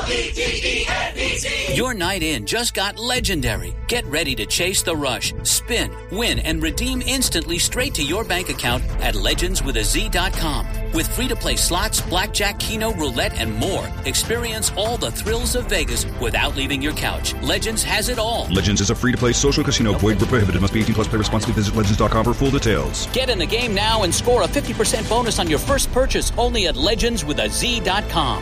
Your night in just got legendary. Get ready to chase the rush, spin, win, and redeem instantly straight to your bank account at legendswithaz.com. With free-to-play slots, blackjack, keno, roulette, and more, experience all the thrills of Vegas without leaving your couch. Legends has it all. Legends is a free-to-play social casino. Void where prohibited. Must be 18 plus. Play responsibly. Visit legends.com for full details. Get in the game now and score a 50% bonus on your first purchase only at legendswithaz.com.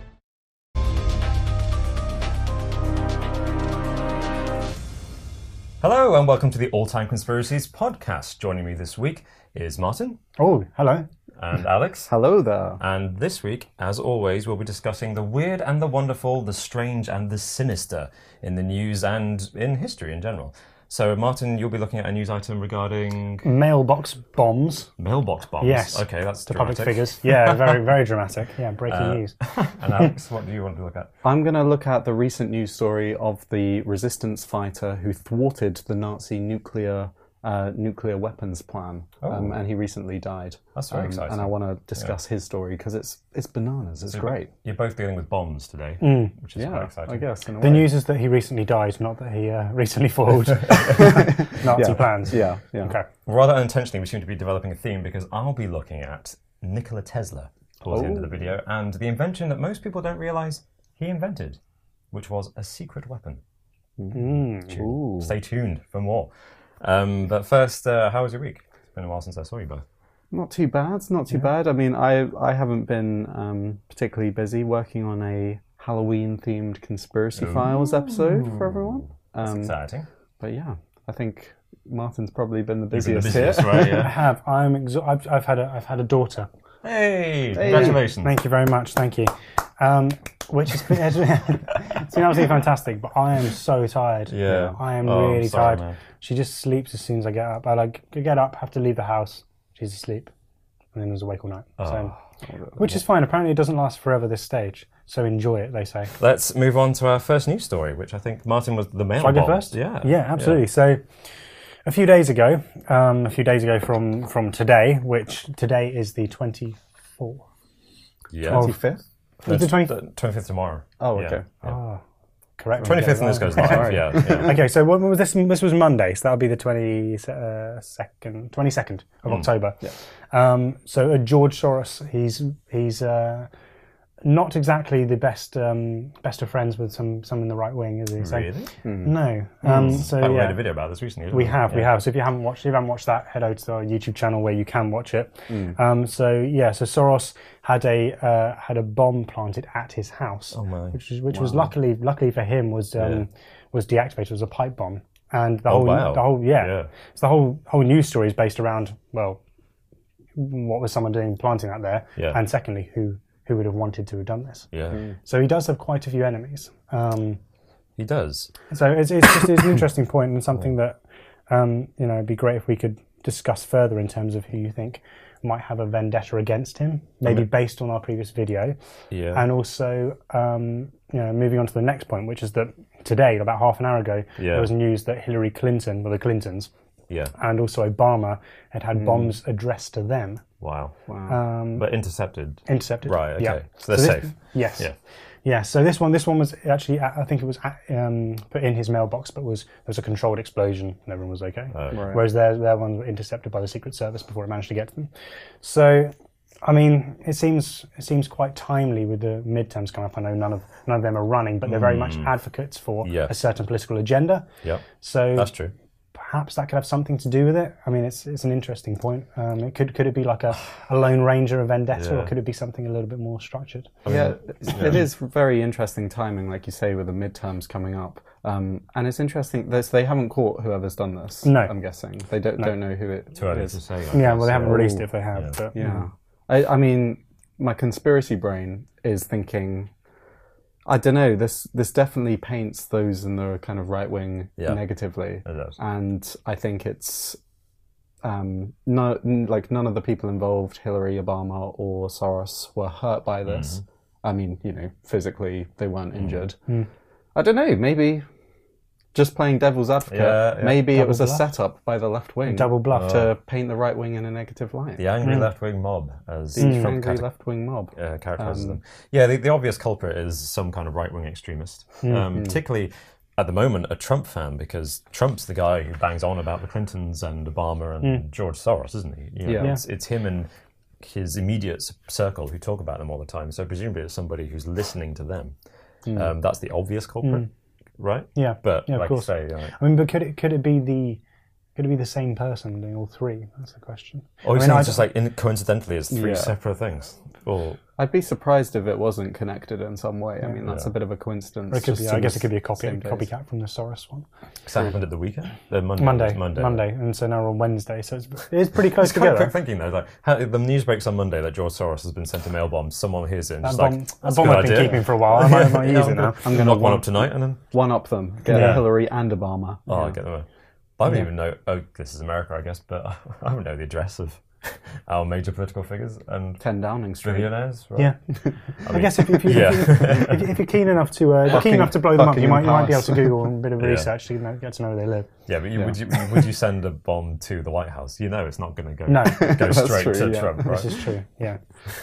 Hello and welcome to the All Time Conspiracies podcast. Joining me this week is Martin. Oh, hello. And Alex. Hello there. And this week, as always, we'll be discussing the weird and the wonderful, the strange and the sinister in the news and in history in general. So, Martin, you'll be looking at a news item regarding... Mailbox bombs. Mailbox bombs? Yes. Okay, that's to dramatic. Public figures. Yeah, very, very dramatic. Yeah, breaking news. And Alex, what do you want to look at? I'm going to look at the recent news story of the resistance fighter who thwarted the Nazi nuclear weapons plan, and he recently died. That's very exciting. And I want to discuss his story because it's bananas. It's great. You're both dealing with bombs today, which is quite exciting. I guess. The news is that he recently died, not that he recently foiled Nazi plans. Yeah. Okay. Rather unintentionally, we seem to be developing a theme because I'll be looking at Nikola Tesla towards the end of the video and the invention that most people don't realise he invented, which was a secret weapon. Stay tuned for more. But first, how was your week? It's been a while since I saw you both. Not too bad. Not too bad. I mean, I haven't been particularly busy working on a Halloween-themed Conspiracy Files episode for everyone. That's exciting. But yeah, I think Martin's probably been the You've been busiest, the busiest, here. right? Yeah. I have. I've had a daughter. Hey, congratulations. Thank you very much. Thank you. Which has been, it's been absolutely fantastic, but I am so tired. Yeah. I am Oh, really sorry, tired. man. She just sleeps as soon as I get up. I get up, have to leave the house. She's asleep. And then I was awake all night. So, which is fine. Apparently it doesn't last forever, this stage. So enjoy it, they say. Let's move on to our first news story, which I think Martin was the mail Shall I go bomb. first? Yeah. Yeah, absolutely. So a few days ago from today, which today is the 24th. Yeah. 25th? It's the 20th. The 25th tomorrow. Oh, okay. Yeah. Oh, correct. 25th and this goes live. Yeah. Okay, so what was this? This was Monday, so that'll be the 22nd of October. Yeah. So George Soros, he's not exactly the best of friends with some in the right wing, is he? So, Really? no. So I yeah, made a video about this recently. we have. So if you haven't watched that, head over to our YouTube channel where you can watch it. So Soros had a bomb planted at his house, which was luckily for him was deactivated. It was a pipe bomb, and the whole news story is based around what was someone doing planting that there, and secondly who would have wanted to have done this. Yeah. So he does have quite a few enemies. He does. So it's an interesting point and something that it'd be great if we could discuss further in terms of who you think might have a vendetta against him, maybe based on our previous video. Yeah. And also, moving on to the next point, which is that today, about half an hour ago, there was news that Hillary Clinton, the Clintons, and also Obama had bombs addressed to them. Wow. But intercepted. Intercepted. Right. Okay. Yeah. So they're safe. Yes. Yeah. Yeah. So this one was actually, I think it was put in his mailbox, but there was a controlled explosion and everyone was okay. Right. Whereas their ones were intercepted by the Secret Service before it managed to get to them. So, I mean, it seems quite timely with the midterms coming up. I know none of them are running, but they're very much advocates for a certain political agenda. Yep. So that's true. Perhaps that could have something to do with it. I mean, it's an interesting point. Could it be like a Lone Ranger, a vendetta, or could it be something a little bit more structured? It is very interesting timing, like you say, with the midterms coming up. And it's interesting that they haven't caught whoever's done this. No, I'm guessing they don't know who it Too early is. to say. They haven't released it if they have. But, Yeah. I mean, my conspiracy brain is thinking, I don't know, this definitely paints those in the kind of right wing negatively. It does. And I think it's none of the people involved, Hillary, Obama or Soros, were hurt by this. I mean, physically they weren't injured. I don't know, maybe just playing devil's advocate, Yeah. maybe it Double was a bluff? setup by the left wing Double bluff. to paint the right wing in a negative light. The angry left-wing mob, as The Trump angry left wing mob. characterizes them. Yeah, the obvious culprit is some kind of right-wing extremist, particularly at the moment a Trump fan, because Trump's the guy who bangs on about the Clintons and Obama and George Soros, isn't he? You know, Yeah. it's him and his immediate circle who talk about them all the time. So presumably it's somebody who's listening to them. That's the obvious culprit, right? Yeah. But Yeah, of like course. you say, like, I mean, but could it be the same person doing all three? That's the question. or I it's mean, just like coincidentally it's three Yeah. separate things. Or I'd be surprised if it wasn't connected in some way. I mean, that's a bit of a coincidence. Or it could just be, on I guess the it could be a same days. copycat from the Soros one. that happened at the weekend? Monday. Monday, and so now we're on Wednesday, so it's pretty close It's kind of together. quick thinking though, like how, the news breaks on Monday that George Soros has been sent a mail bomb. Someone hears it and just like, That that's bomb a good I've been idea. keeping for a while. I might use it now. I'm going to knock one up tonight and then One up them. Get Yeah. Hillary and Obama. I'll get them. I don't even know. Oh, this is America, I guess, but I don't know the address of our major political figures and 10 Downing Street. billionaires. Right? Yeah, I guess if you're keen enough to blow them up, you Buckingham might be able to Palace. Google a bit of Yeah. research to get to know where they live. Yeah, but would you send a bomb to the White House? You know, it's not going to go No. go straight true, to yeah. Trump, right? This is true. Yeah,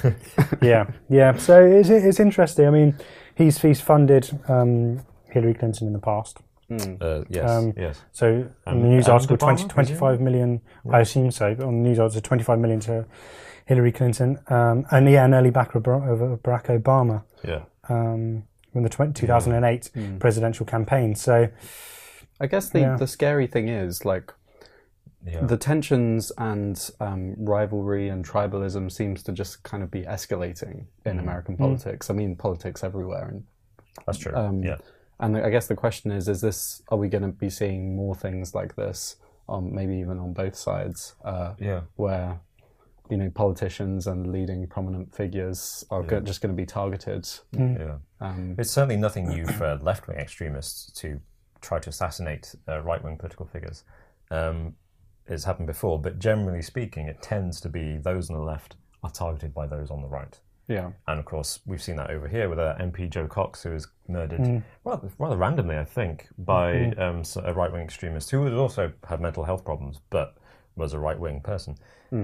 yeah. So it's interesting. I mean, he's funded Hillary Clinton in the past. Yes. So on the And- news and article, Obama, 25 million. I assume so. But on the news article, 25 million to Hillary Clinton, and an early backer of Barack Obama Yeah. in the 2008 presidential campaign. So I guess the scary thing is, like, Yeah. the tensions and rivalry and tribalism seems to just kind of be escalating in American politics. I mean, politics everywhere. And That's true. Yeah. And I guess the question is are we going to be seeing more things like this, maybe even on both sides, where, you know, politicians and leading prominent figures are just going to be targeted? Yeah. It's certainly nothing new for left-wing extremists to try to assassinate right-wing political figures. It's happened before, but generally speaking, it tends to be those on the left are targeted by those on the right. Yeah. And of course, we've seen that over here with MP Joe Cox, who was murdered rather randomly, I think, by a right-wing extremist who would also have mental health problems, but was a right-wing person.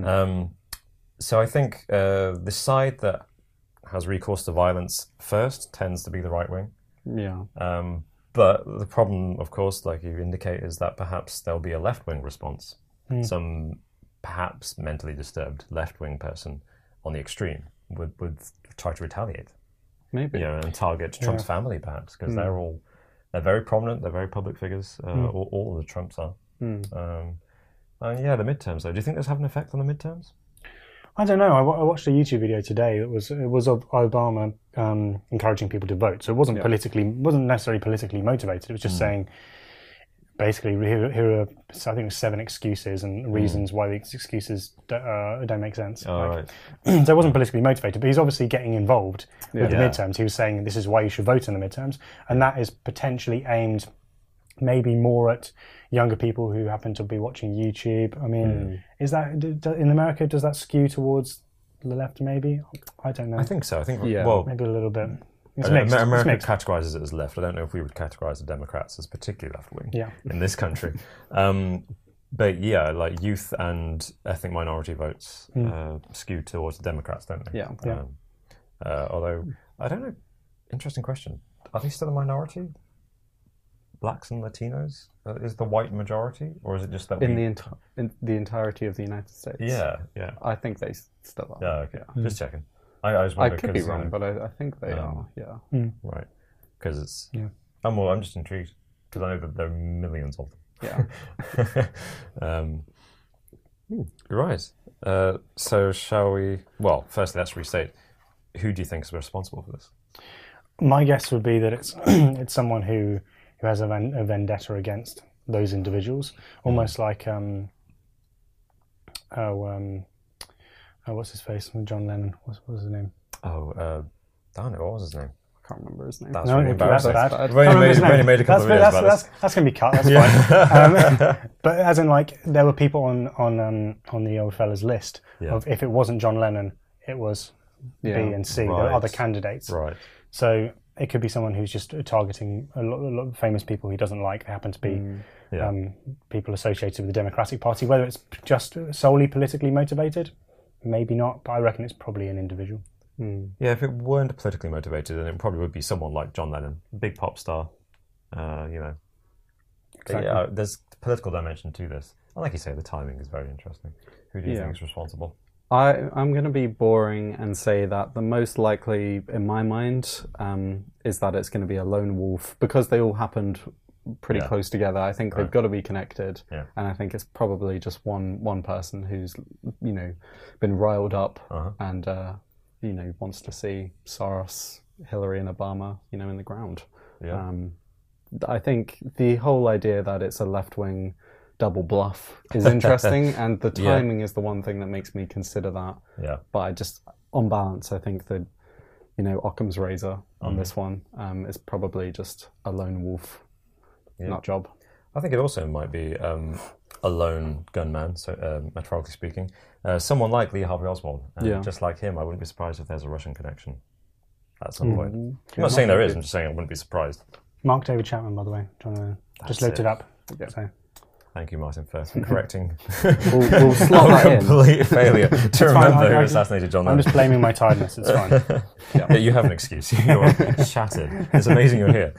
So I think the side that has recourse to violence first tends to be the right-wing. Yeah. But the problem, of course, like you indicate, is that perhaps there'll be a left-wing response. Some perhaps mentally disturbed left-wing person on the extreme would try to retaliate, Maybe. you know, and target Trump's family, perhaps, because they're very prominent, they're very public figures. All of the Trumps are. And the midterms, though. Do you think this have an effect on the midterms? I don't know. I watched a YouTube video today. It was of Obama encouraging people to vote. So it wasn't necessarily politically motivated. It was just saying, basically, here are I think it was 7 excuses and reasons why these excuses don't make sense. Right. So it wasn't politically motivated, but he's obviously getting involved with the Yeah. midterms. He was saying this is why you should vote in the midterms, and that is potentially aimed maybe more at younger people who happen to be watching YouTube. I mean, is that in America? Does that skew towards the left? Maybe, I don't know. I think so. I think Yeah. well, Maybe a little bit. It's mixed. America It's mixed. categorizes it as left. I don't know if we would categorize the Democrats as particularly left-wing Yeah. in this country. But yeah, like youth and ethnic minority votes skew towards the Democrats, don't they? Yeah. Although, I don't know, interesting question. Are they still a minority? Blacks and Latinos? Is the white majority? Or is it just that In the entirety of the United States. Yeah. I think they still are. Yeah, okay. Just checking. I was I wondering could be 'cause, wrong, but I think they are. Yeah. Right. Because it's... Yeah. I'm just intrigued. Because I know that there are millions of them. Yeah. Right. So shall we... Well, firstly, let's restate. Who do you think is responsible for this? My guess would be that it's it's someone who has a vendetta against those individuals, almost like what's his face? John Lennon. What was his name? Darn it, what was his name? I can't remember his name. That's No, really embarrassing. that's bad. We've only made a couple of videos about this. That's going to be cut. That's fine. But as in, like, there were people on the old fella's list of if it wasn't John Lennon, it was B and C. There were Right. other candidates. Right. So it could be someone who's just targeting a lot of famous people he doesn't like. They happen to be people associated with the Democratic Party. Whether it's just solely politically motivated, maybe not, but I reckon it's probably an individual. Yeah, if it weren't politically motivated, then it probably would be someone like John Lennon, big pop star, Exactly. Yeah, there's political dimension to this. And like you say, the timing is very interesting. Who do you think is responsible? I'm going to be boring and say that the most likely, in my mind, is that it's going to be a lone wolf, because they all happened pretty close together. I think they've got to be connected, and I think it's probably just one person who's, been riled up and wants to see Soros, Hillary, and Obama, in the ground. Yeah. I think the whole idea that it's a left-wing double bluff is interesting, and the timing is the one thing that makes me consider that. Yeah. But I just, on balance, I think that, Occam's razor on this one is probably just a lone wolf nut job. I think it also might be a lone gunman, so metaphorically speaking. Someone like Lee Harvey Oswald. Just like him, I wouldn't be surprised if there's a Russian connection at some point. I'm not saying there is, I'm just saying I wouldn't be surprised. Mark David Chapman, by the way. Just looked it up. Yeah. So. Thank you, Martin, for correcting. we'll slot that in. Complete failure to remember who assassinated John Lennon. I'm just blaming my tiredness. It's fine. Yeah, you have an excuse. You're shattered. It's amazing you're here.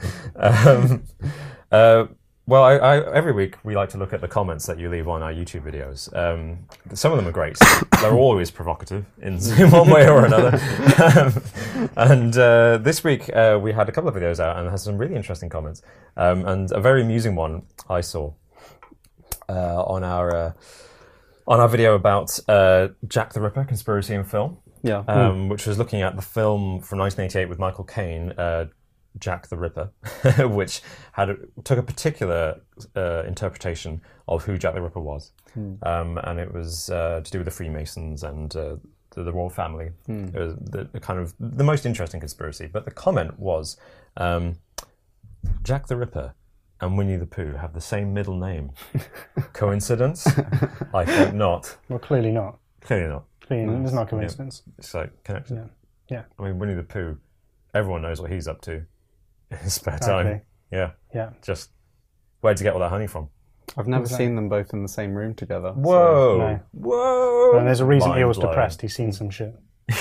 Well, I every week we like to look at the comments that you leave on our YouTube videos. Some of them are great. They're always provocative in one way or another. And this week we had a couple of videos out and had some really interesting comments. And a very amusing one I saw on our video about Jack the Ripper, Conspiracy in Film. Yeah. Which was looking at the film from 1988 with Michael Caine, Jack the Ripper, which took a particular interpretation of who Jack the Ripper was. And it was to do with the Freemasons and the royal family. It was the kind of the most interesting conspiracy. But the comment was, Jack the Ripper and Winnie the Pooh have the same middle name. Coincidence? I think not. Well, clearly not. Clearly not. There's not a coincidence. Yeah. It's like connection. Yeah. I mean, Winnie the Pooh, everyone knows what he's up to in his spare time. Yeah. Just where'd you get all that honey from? I've never seen them both in the same room together. Whoa! So. No. Whoa! And there's a reason he was depressed. He's seen some shit.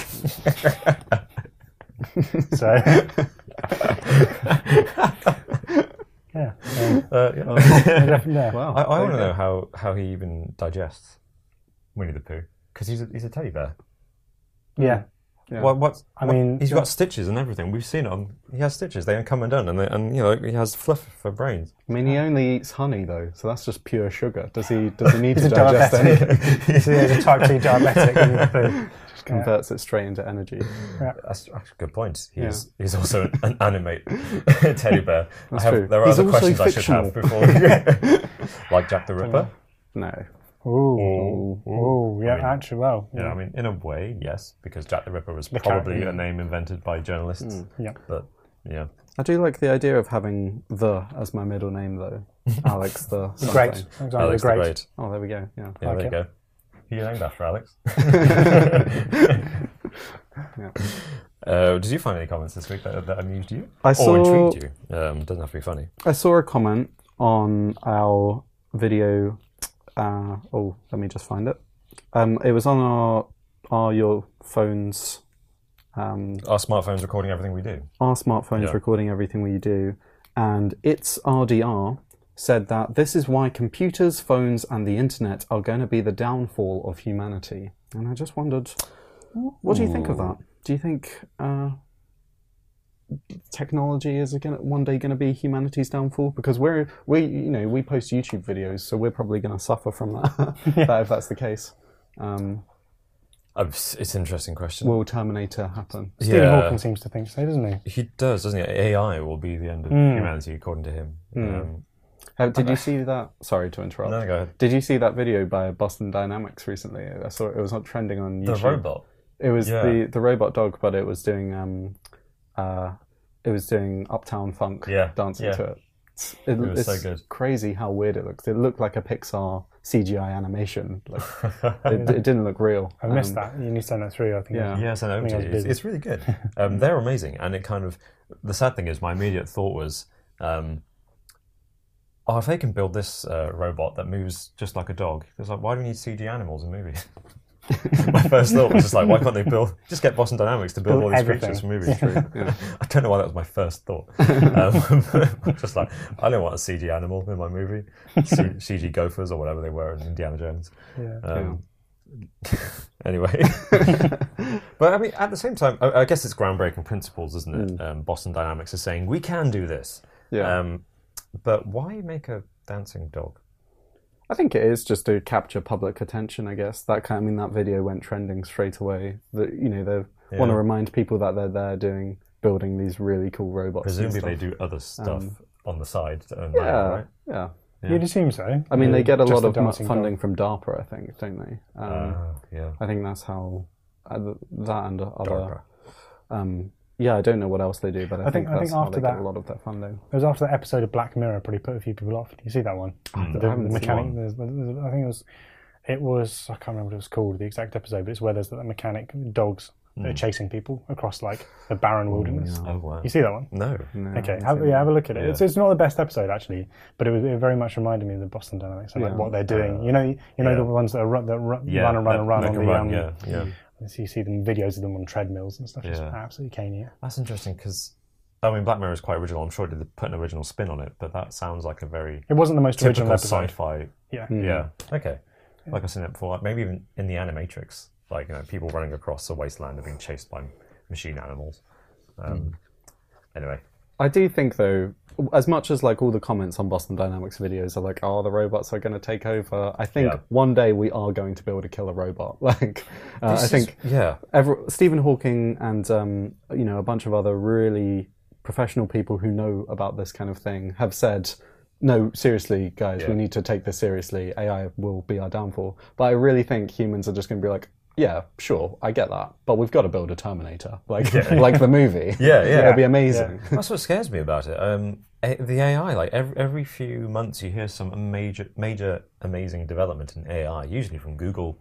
So. Yeah. Wow. I want to know how he even digests Winnie the Pooh, because he's a teddy bear. Yeah. He's got stitches and everything. We've seen it. He has stitches. They come undone, and he has fluff for brains. I mean, he only eats honey though, so that's just pure sugar. Does he need to digest anything? He's a type 2 diabetic. Just converts it straight into energy. Yeah. That's a good point. He's also an animate teddy bear. True. There are other questions I should have before. Like Jack the Ripper? No. Actually, well. Yeah, I mean, in a way, yes, because Jack the Ripper was probably a name invented by journalists. But, yeah. I do like the idea of having the as my middle name, though. Alex the Great. Alex the Great. Oh, there we go. Yeah, there you go. Who you named after, Alex? Did you find any comments this week that amused you? Or intrigued you? Doesn't have to be funny. I saw a comment on our video. Let me just find it. It was on your phones. Our smartphones recording everything we do. Our smartphones recording everything we do. And It's RDR said that this is why computers, phones, and the internet are going to be the downfall of humanity. And I just wondered, what do you think of that? Do you think technology is one day going to be humanity's downfall? Because we post YouTube videos, so we're probably going to suffer from that. If that's the case. It's an interesting question. Will Terminator happen? Stephen Hawking seems to think so, doesn't he? He does, doesn't he? AI will be the end of humanity, according to him. Did you see that? Sorry to interrupt. No, go ahead. Did you see that video by Boston Dynamics recently? I saw it was trending on YouTube. The robot. It was the robot dog, but it was doing Uptown Funk dancing to it. was so good. Crazy how weird it looks. It looked like a Pixar CGI animation. Like, it didn't look real. I missed that. You need to send that through, I think. Yeah, send it over to you. It's really good. They're amazing. And it kind of... The sad thing is, my immediate thought was, if they can build this robot that moves just like a dog, it's like, why do we need CG animals in movies? My first thought was just like, why can't they just get Boston Dynamics to build all these creatures for movies? Yeah. I don't know why that was my first thought. Just like, I don't want a CG animal in my movie. CG gophers or whatever they were in Indiana Jones. Anyway. But I mean, at the same time, I guess it's groundbreaking principles, isn't it? Boston Dynamics is saying, we can do this. Yeah. But why make a dancing dog? I think it is just to capture public attention, I guess. That video went trending straight away. They want to remind people that they're there building these really cool robots. Presumably they do other stuff on the side to earn money, right? Yeah. You'd assume so. I mean, they get a lot of funding from DARPA, I think, don't they? Yeah. I think that's how that and other... yeah, I don't know what else they do, but I think that's how they get a lot of their funding. It was after that episode of Black Mirror probably put a few people off. Did you see that one? The mechanic. I think it was. I can't remember what it was called, the exact episode, but it's where there's the mechanic dogs that are chasing people across like the barren wilderness. Oh wow! You see that one? No. Okay, have a look at it. Yeah. It's not the best episode actually, but it very much reminded me of the Boston Dynamics and like what they're doing. You know the ones that run on the. So you see them videos of them on treadmills and stuff. It's absolutely canny. That's interesting because, I mean, Black Mirror is quite original. I'm sure they put an original spin on it, but that sounds like a very... It wasn't the most original episode. Sci-fi. Yeah. Yeah. Okay. Yeah. Like I've seen it before. Like maybe even in the Animatrix, like, people running across a wasteland and being chased by machine animals. Anyway. I do think, though, as much as like all the comments on Boston Dynamics videos are like, "Oh, the robots are going to take over," I think one day we are going to build a killer robot. Like, I think Stephen Hawking and a bunch of other really professional people who know about this kind of thing have said, "No, seriously, guys, we need to take this seriously. AI will be our downfall." But I really think humans are just going to be like, yeah, sure, I get that, but we've got to build a Terminator, like the movie. It'll be amazing. That's what scares me about it. The AI, like every few months, you hear some major, amazing development in AI, usually from Google,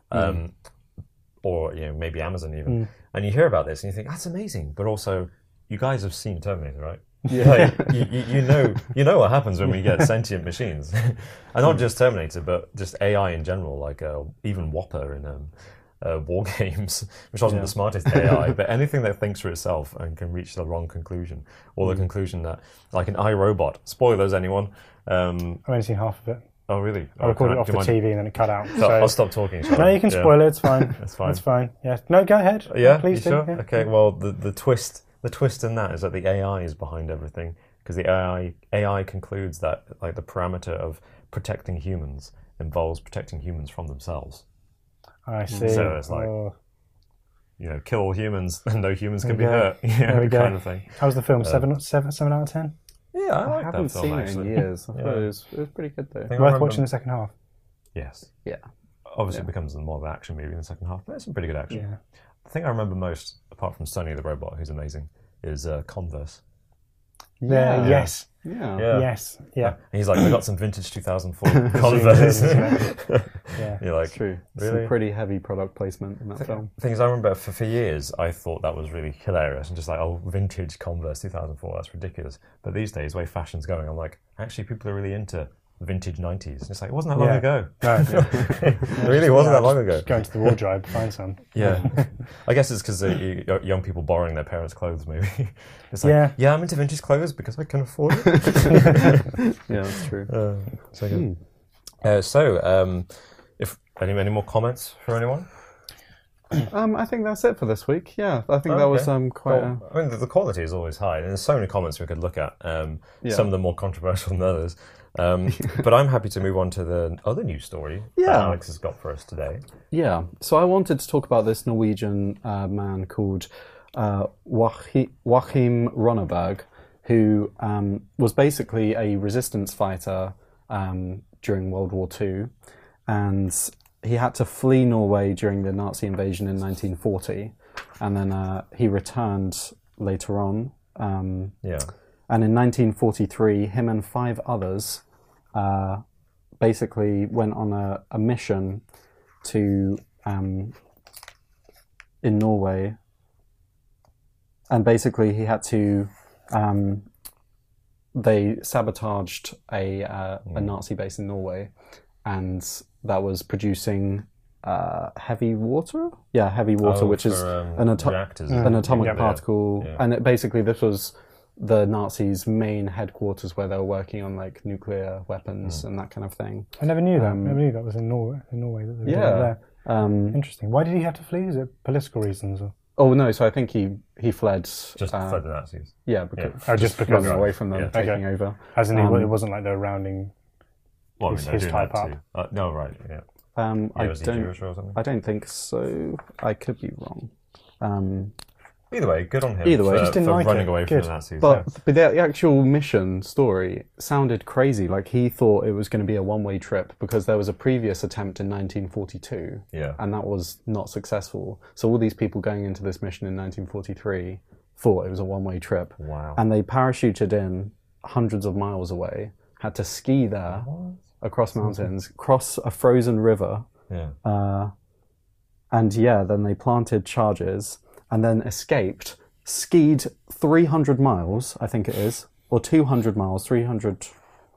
or maybe Amazon even. And you hear about this and you think that's amazing, but also you guys have seen Terminator, right? Yeah, you know what happens when we get sentient machines, and not just Terminator, but just AI in general, like even Whopper in War Games, which wasn't the smartest AI, but anything that thinks for itself and can reach the wrong conclusion, or the conclusion that, like an iRobot. Spoilers, anyone? I've only seen half of it. Oh, really? I recorded it off the TV and then it cut out. So I'll stop talking. No, you can spoil it. It's fine. That's fine. It's fine. Yeah. No, go ahead. Yeah, please do. Sure? Yeah. Okay. Well, the twist in that is that the AI is behind everything, because the AI concludes that like the parameter of protecting humans involves protecting humans from themselves. I see. So it's like, kill all humans and no humans can be hurt. There we go. Kind of thing. How was the film? 7 out of 10? Yeah, I haven't seen it in years. I thought it was pretty good though. Worth watching the second half? Yes. Yeah. Obviously it becomes more of an action movie in the second half, but there's some pretty good action. Yeah. The thing I remember most, apart from Sonny the robot, who's amazing, is Converse. Yeah. Yes. Yeah. Yes. Yeah. And he's like, I got some vintage 2004 Converse. Yeah. You're like, it's true. Really? Some pretty heavy product placement in that film. The thing is, I remember for years, I thought that was really hilarious and just like, oh, vintage Converse 2004, that's ridiculous. But these days, the way fashion's going, I'm like, actually, people are really into vintage 90s. And it's like, it wasn't that long ago. No, it really wasn't that long ago. Just go into the wardrobe, find some. Yeah. I guess it's because young people borrowing their parents' clothes, maybe. It's like, I'm into vintage clothes because I can afford it. Yeah, that's true. So good. If any more comments for anyone? I think that's it for this week. Yeah, I think that was quite. Well, I mean, the quality is always high, and there's so many comments we could look at. Some of them more controversial than others. But I'm happy to move on to the other news story that Alex has got for us today. Yeah, so I wanted to talk about this Norwegian man called Joachim Ronneberg, who was basically a resistance fighter during World War II, and he had to flee Norway during the Nazi invasion in 1940, and then he returned later on. And in 1943, him and 5 others basically went on a mission to in Norway, and basically he had to. They sabotaged a Nazi base in Norway, and that was producing heavy water. Yeah, heavy water, which is an atomic particle, and basically this was the Nazis' main headquarters where they were working on like nuclear weapons and that kind of thing. I never knew that. I never knew that was in Norway. That they were there. Interesting. Why did he have to flee? Is it political reasons? Or? Oh no! So I think he fled. Just fled the Nazis. Yeah, because just because running away from them, taking over. As in, it wasn't like they were rounding his type up. No, right? Yeah. I don't think so. I could be wrong. Either way, good on him. Either way, for running away from the Nazis. But the actual mission story sounded crazy. Like he thought it was going to be a one-way trip because there was a previous attempt in 1942, and that was not successful. So all these people going into this mission in 1943 thought it was a one-way trip. Wow! And they parachuted in hundreds of miles away, had to ski there across mountains, cross a frozen river, and then they planted charges. And then escaped, skied 300 miles, I think it is, or 200 miles, 200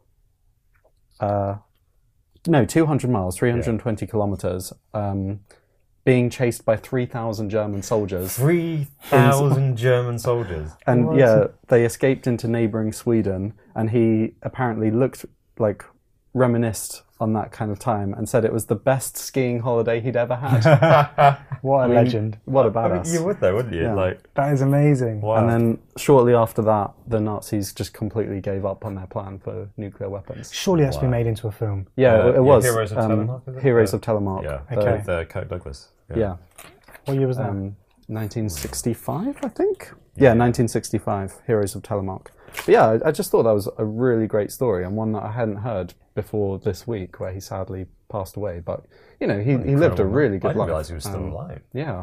miles, 320 kilometers, being chased by 3,000 German soldiers. 3,000 German soldiers? And they escaped into neighbouring Sweden, and he apparently reminisced on that kind of time and said it was the best skiing holiday he'd ever had. What a legend. What a badass. You would though, wouldn't you? Yeah. That is amazing. Wow. And then shortly after that, the Nazis just completely gave up on their plan for nuclear weapons. Surely that's been made into a film. Yeah, it was. Heroes of Telemark, is it? Heroes of Telemark. Yeah, with Kirk Douglas. Yeah. What year was that? 1965, I think. Yeah, 1965, Heroes of Telemark. But yeah, I just thought that was a really great story and one that I hadn't heard before this week, where he sadly passed away. But he lived a really good life. I didn't realise he was still alive. Yeah.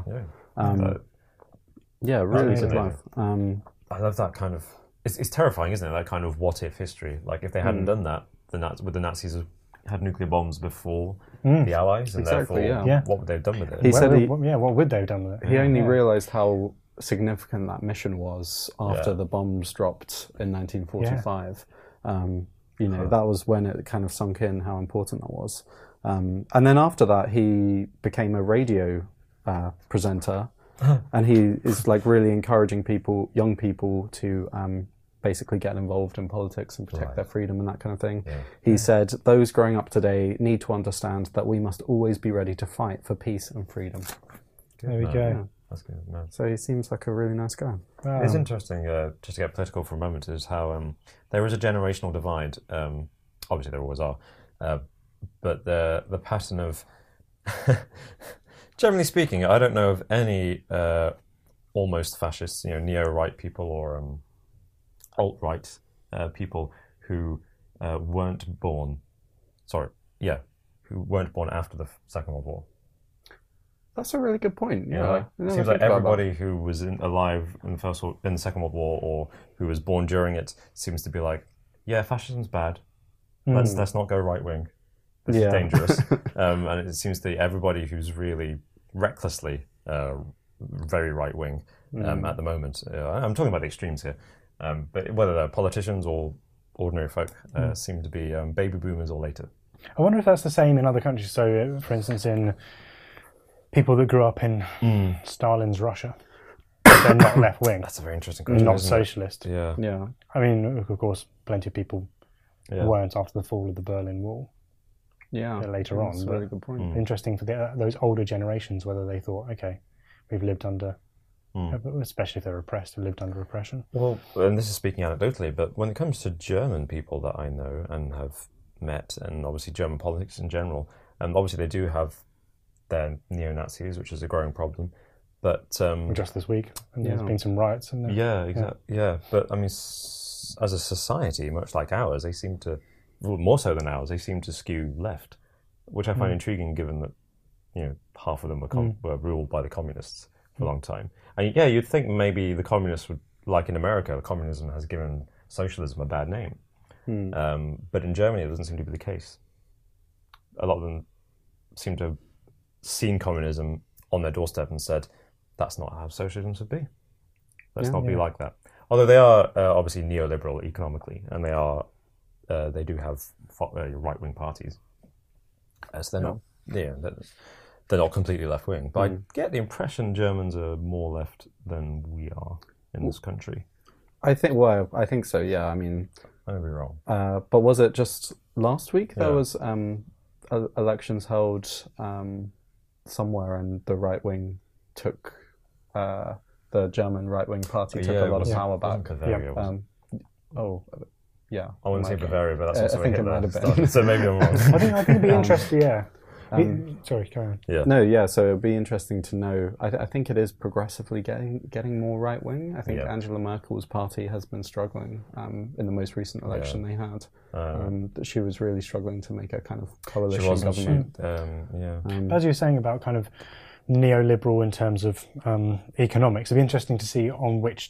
Really good life. I love that kind of. It's terrifying, isn't it? That kind of what if history. Like if they hadn't done that, would the Nazis had nuclear bombs before the Allies, and therefore, what would they have done with it? He said, what would they have done with it? He only realised how significant that mission was after the bombs dropped in 1945. That was when it kind of sunk in how important that was. And then after that, he became a radio presenter, and he is really encouraging young people to basically get involved in politics and protect their freedom and that kind of thing. Yeah. He said, those growing up today need to understand that we must always be ready to fight for peace and freedom. Good. There we go. Yeah. That's good, man. So he seems like a really nice guy. Wow. It's interesting, just to get political for a moment, is how there is a generational divide. Obviously, there always are. But the pattern of... generally speaking, I don't know of any almost fascist, neo-right people or alt-right people who weren't born... who weren't born after the Second World War. That's a really good point. Yeah, it seems like everybody who was alive in the Second World War, or who was born during it, seems to be like, fascism's bad. Let's not go right wing. This is dangerous. And it seems that everybody who's really recklessly very right wing at the moment. I'm talking about the extremes here, but whether they're politicians or ordinary folk, seem to be baby boomers or later. I wonder if that's the same in other countries. So, for instance, in people that grew up in Stalin's Russia, they're not left wing. That's a very interesting question. Not socialist. Yeah. I mean, of course, plenty of people weren't after the fall of the Berlin Wall. Yeah, later on. That's a really good point. Interesting for those older generations, whether they thought, okay, we've lived under, especially if they're oppressed, have lived under oppression. Well, and this is speaking anecdotally, but when it comes to German people that I know and have met, and obviously German politics in general, obviously they do have their neo-Nazis, which is a growing problem. But just this week, and there's been some riots. And but I mean, as a society, much like ours, they seem to, more so than ours, they seem to skew left, which I find intriguing, given that half of them were ruled by the communists for a long time. And you'd think maybe the communists would like in America, communism has given socialism a bad name. But in Germany, it doesn't seem to be the case. A lot of them seem to have seen communism on their doorstep and said, that's not how socialism should be. Let's not be like that. Although they are obviously neoliberal economically, and they do have right-wing parties. So they're not completely left-wing. But I get the impression Germans are more left than we are in this country. I think so, yeah. I mean, I may be wrong. But was it just last week there was elections held somewhere, and the right wing took the German right wing party took a lot of power back. Bavaria, yeah. I wouldn't say Bavaria, but that's also I think it might have been. Started, so maybe I'm wrong. I think it'd be interesting. Yeah. Sorry, carry on. Yeah. No, yeah. So it'd be interesting to know. I think it is progressively getting more right wing. I think Angela Merkel's party has been struggling in the most recent election they had. She was really struggling to make a kind of coalition government. As you were saying about kind of neoliberal in terms of economics, it'd be interesting to see on which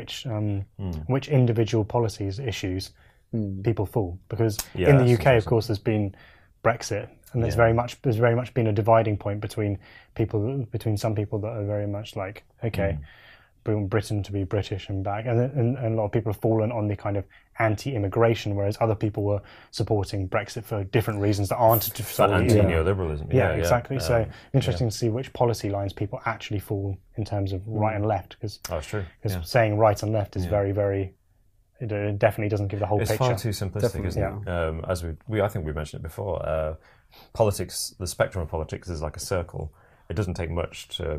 individual policies issues people fall, because in the UK, of course, there's been Brexit, and there's very much been a dividing point between some people that are very much like, okay, Britain to be British and back, and a lot of people have fallen on the kind of anti-immigration, whereas other people were supporting Brexit for different reasons that aren't anti-neoliberalism. Yeah, exactly. So interesting to see which policy lines people actually fall in terms of right and left, because that's true. Because saying right and left is very, very. It definitely doesn't give the whole picture. It's far too simplistic, isn't it? As I think we mentioned it before. Politics, the spectrum of politics is like a circle. It doesn't take much to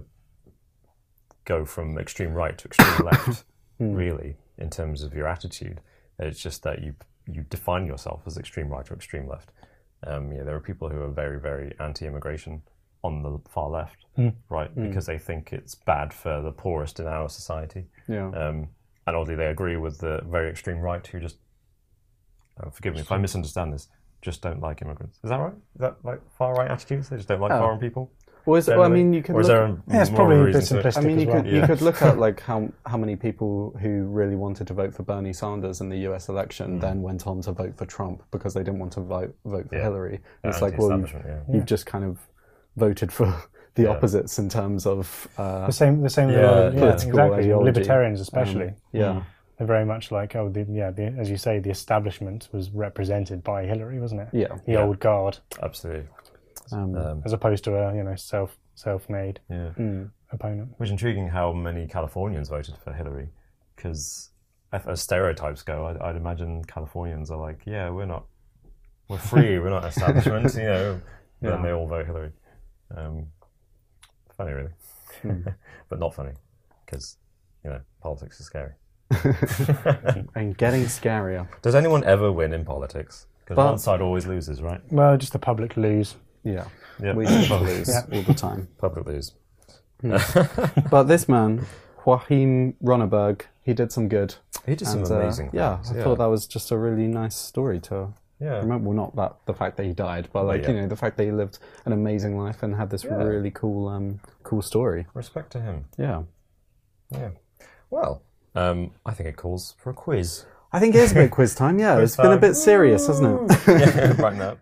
go from extreme right to extreme left, really, in terms of your attitude. It's just that you define yourself as extreme right or extreme left. There are people who are very, very anti-immigration on the far left, right, because they think it's bad for the poorest in our society. And oddly, they agree with the very extreme right who just, forgive me if I misunderstand this, just don't like immigrants. Is that right? Is that like far right attitudes? They just don't like foreign people? You could. It's probably a bit simplistic. I mean, you could look at like how many people who really wanted to vote for Bernie Sanders in the U.S. election then went on to vote for Trump because they didn't want to vote for Hillary. And it's like, well, you've just kind of voted for the opposites in terms of the same political ideology. Libertarians especially. They're very much like, as you say, the establishment was represented by Hillary, wasn't it? Yeah. The old guard. Absolutely. As opposed to a self-made opponent. Which is intriguing how many Californians voted for Hillary, because as stereotypes go, I'd imagine Californians are like, we're free, we're not establishment, then they all vote Hillary. Funny, really. But not funny, because, politics is scary. And getting scarier. Does anyone ever win in politics? Because one side always loses, right? Well, just the public lose. Yeah. We just lose all the time. Public lose. But this man, Joachim Ronneberg, he did some good. He did some amazing things. I thought that was just a really nice story to remember. Well, not the fact that he died, but the fact that he lived an amazing life and had this really cool story. Respect to him. Yeah. Yeah. Well, I think it calls for a quiz. I think it is a bit quiz time, yeah. It's been a bit serious, hasn't it? Yeah, brighten up.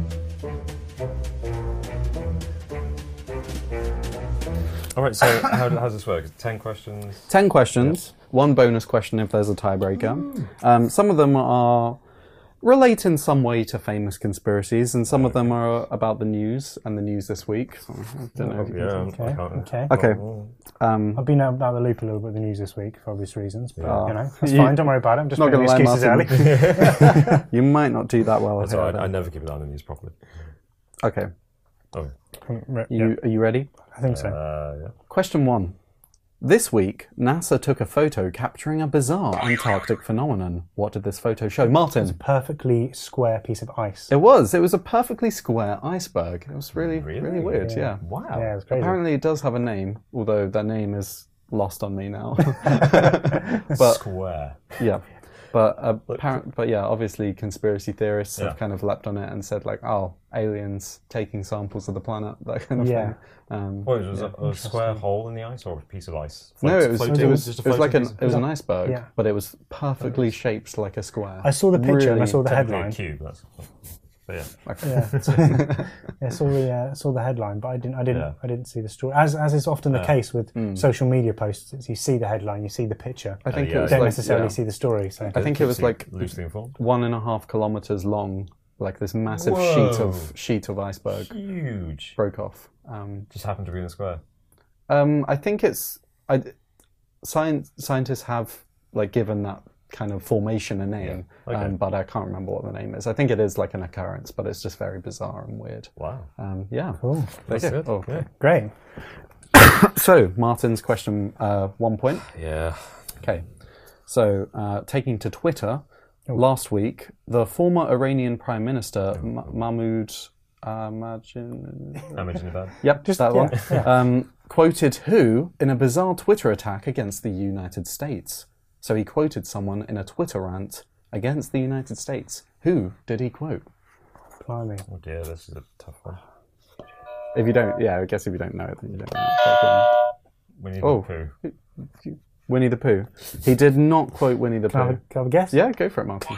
All right, so how does this work? 10 questions? 10 questions, one bonus question if there's a tiebreaker. Some of them relate in some way to famous conspiracies, and some of them are about the news and the news this week. So I don't know if you can Okay. I've been out of the loop a little bit with the news this week for obvious reasons, but that's fine. Don't worry about it. I'm just not going to excuses early. You might not do that well. That's all right. I never keep an eye on the news properly. Okay. Okay. Are you ready? I think so. Yeah. Question 1. This week, NASA took a photo capturing a bizarre Antarctic phenomenon. What did this photo show? Martin? It was a perfectly square piece of ice. It was a perfectly square iceberg. It was really weird, yeah. Wow. Yeah, it was crazy. Apparently it does have a name, although that name is lost on me now. But square. Yeah. But obviously conspiracy theorists have kind of leapt on it and said like, oh, aliens taking samples of the planet, that kind of thing. Was it a square hole in the ice or a piece of ice? No, it was an iceberg, but it was perfectly shaped like a square. I saw the picture and I saw the headline. A cube, but I saw the headline, but I didn't see the story. As is often the case with social media posts, you see the headline, you see the picture. I think you don't necessarily see the story. So I think it was like loosely informed, 1.5 kilometers long, like this massive sheet of iceberg. Huge. Broke off. Just happened to be in the square. I think scientists have like given that kind of formation a name, but I can't remember what the name is. I think it is like an occurrence, but it's just very bizarre and weird. Wow. Cool. That's good. Okay. Great. So, Martin's question, 1 point. Yeah. Okay. So, taking to Twitter, last week, the former Iranian Prime Minister, Mahmoud Ahmadinejad. Yep, just that one. Yeah. Quoted who in a bizarre Twitter attack against the United States. So he quoted someone in a Twitter rant against the United States. Who did he quote? Blimey. Oh dear, this is a tough one. If you don't, I guess if you don't know it, then you don't know it. Winnie the Pooh. Winnie the Pooh. He did not quote Winnie the Pooh. Can I have a guess? Yeah, go for it, Martin.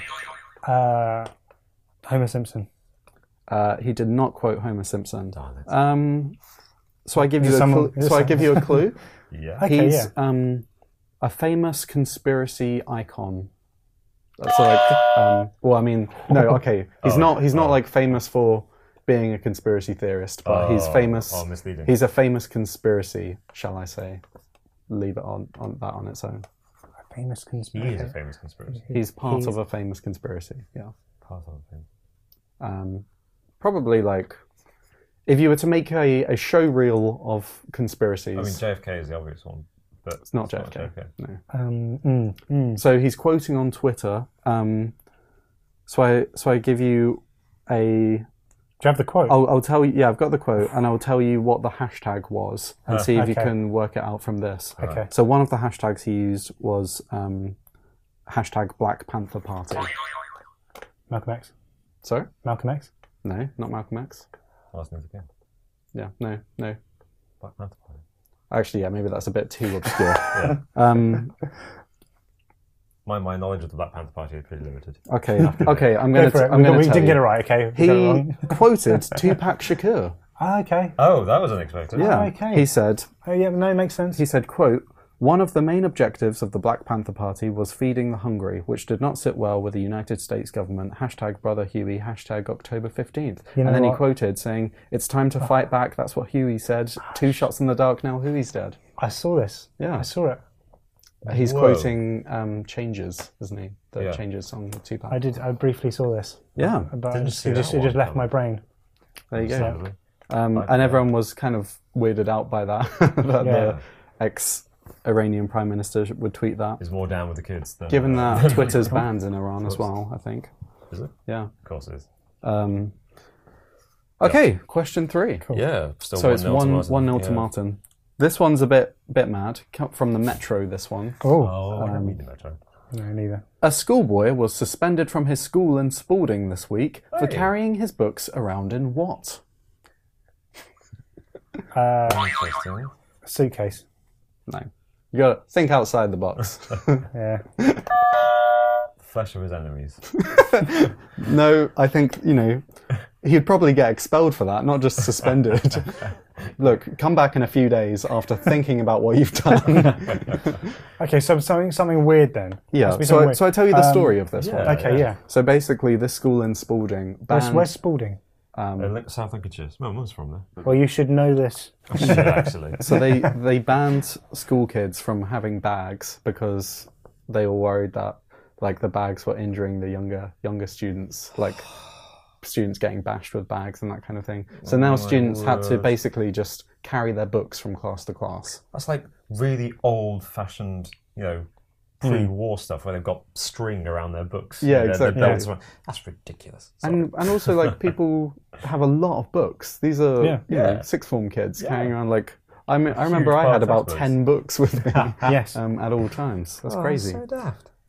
Homer Simpson. He did not quote Homer Simpson. So I give you a clue. Yeah. Okay, he's a famous conspiracy icon. So like, he's not like famous for being a conspiracy theorist, but he's famous. Misleading. He's a famous conspiracy, shall I say? Leave it on its own. A famous conspiracy. He is a famous conspiracy. He's part of a famous conspiracy. Yeah. Part of a famous. Probably like, if you were to make a show reel of conspiracies. I mean, JFK is the obvious one. But it's not JFK. No. So he's quoting on Twitter. So I give you a. Do you have the quote? I'll tell you. Yeah, I've got the quote, and I'll tell you what the hashtag was, and see if you can work it out from this. Okay. So one of the hashtags he used was hashtag Black Panther Party. Malcolm X. Sorry? Malcolm X. No, not Malcolm X. Martin Luther King. Yeah, no. Black Panther Party. Actually, yeah, maybe that's a bit too obscure. My knowledge of the Black Panther Party is pretty limited. Okay. I'm going to. We didn't get it right. Okay. He quoted Tupac Shakur. Okay. Oh, that was unexpected. Yeah. Okay. He said. Oh, yeah. No, it makes sense. He said, "Quote: One of the main objectives of the Black Panther Party was feeding the hungry, which did not sit well with the United States government. Hashtag Brother Huey. Hashtag October 15th. And then he quoted saying, "It's time to fight back. That's what Huey said. 2 shots in the dark. Now Huey's dead." I saw this. Yeah. I saw it. He's quoting Changes, isn't he? The Changes song with Tupac. I briefly saw this. Yeah. But it just left my brain. There you go. And everyone was kind of weirded out by that. The ex-Iranian Prime Minister would tweet that. He's more down with the kids than... Given that Twitter's banned in Iran as well, I think. Is it? Yeah. Of course it is. Okay, question 3. Cool. Yeah. So it's 1-0 to Martin. This one's a bit mad. From the Metro, this one. I don't read the Metro. No, neither. A schoolboy was suspended from his school in Spalding this week for carrying his books around in what? Interesting. A suitcase. No. You gotta think outside the box. Yeah. Flesh of his enemies. No, I think, he'd probably get expelled for that, not just suspended. Look, come back in a few days after thinking about what you've done. Okay, so something weird then. Yeah, so I tell you the story of this one. Okay, yeah. So basically, this school in Spalding banned... Where's Spalding? South Lincolnshire. My mum's from there. Well, you should know this. I should, actually. So they banned school kids from having bags because they were worried that the bags were injuring the younger students, students getting bashed with bags and that kind of thing. So now students had to basically just carry their books from class to class. That's like really old-fashioned, pre-war stuff where they've got string around their books. Yeah, exactly. That's ridiculous. And also people have a lot of books. These are sixth form kids carrying around I remember I had about 10 books with me. Yes. At all times. That's crazy. That's so daft.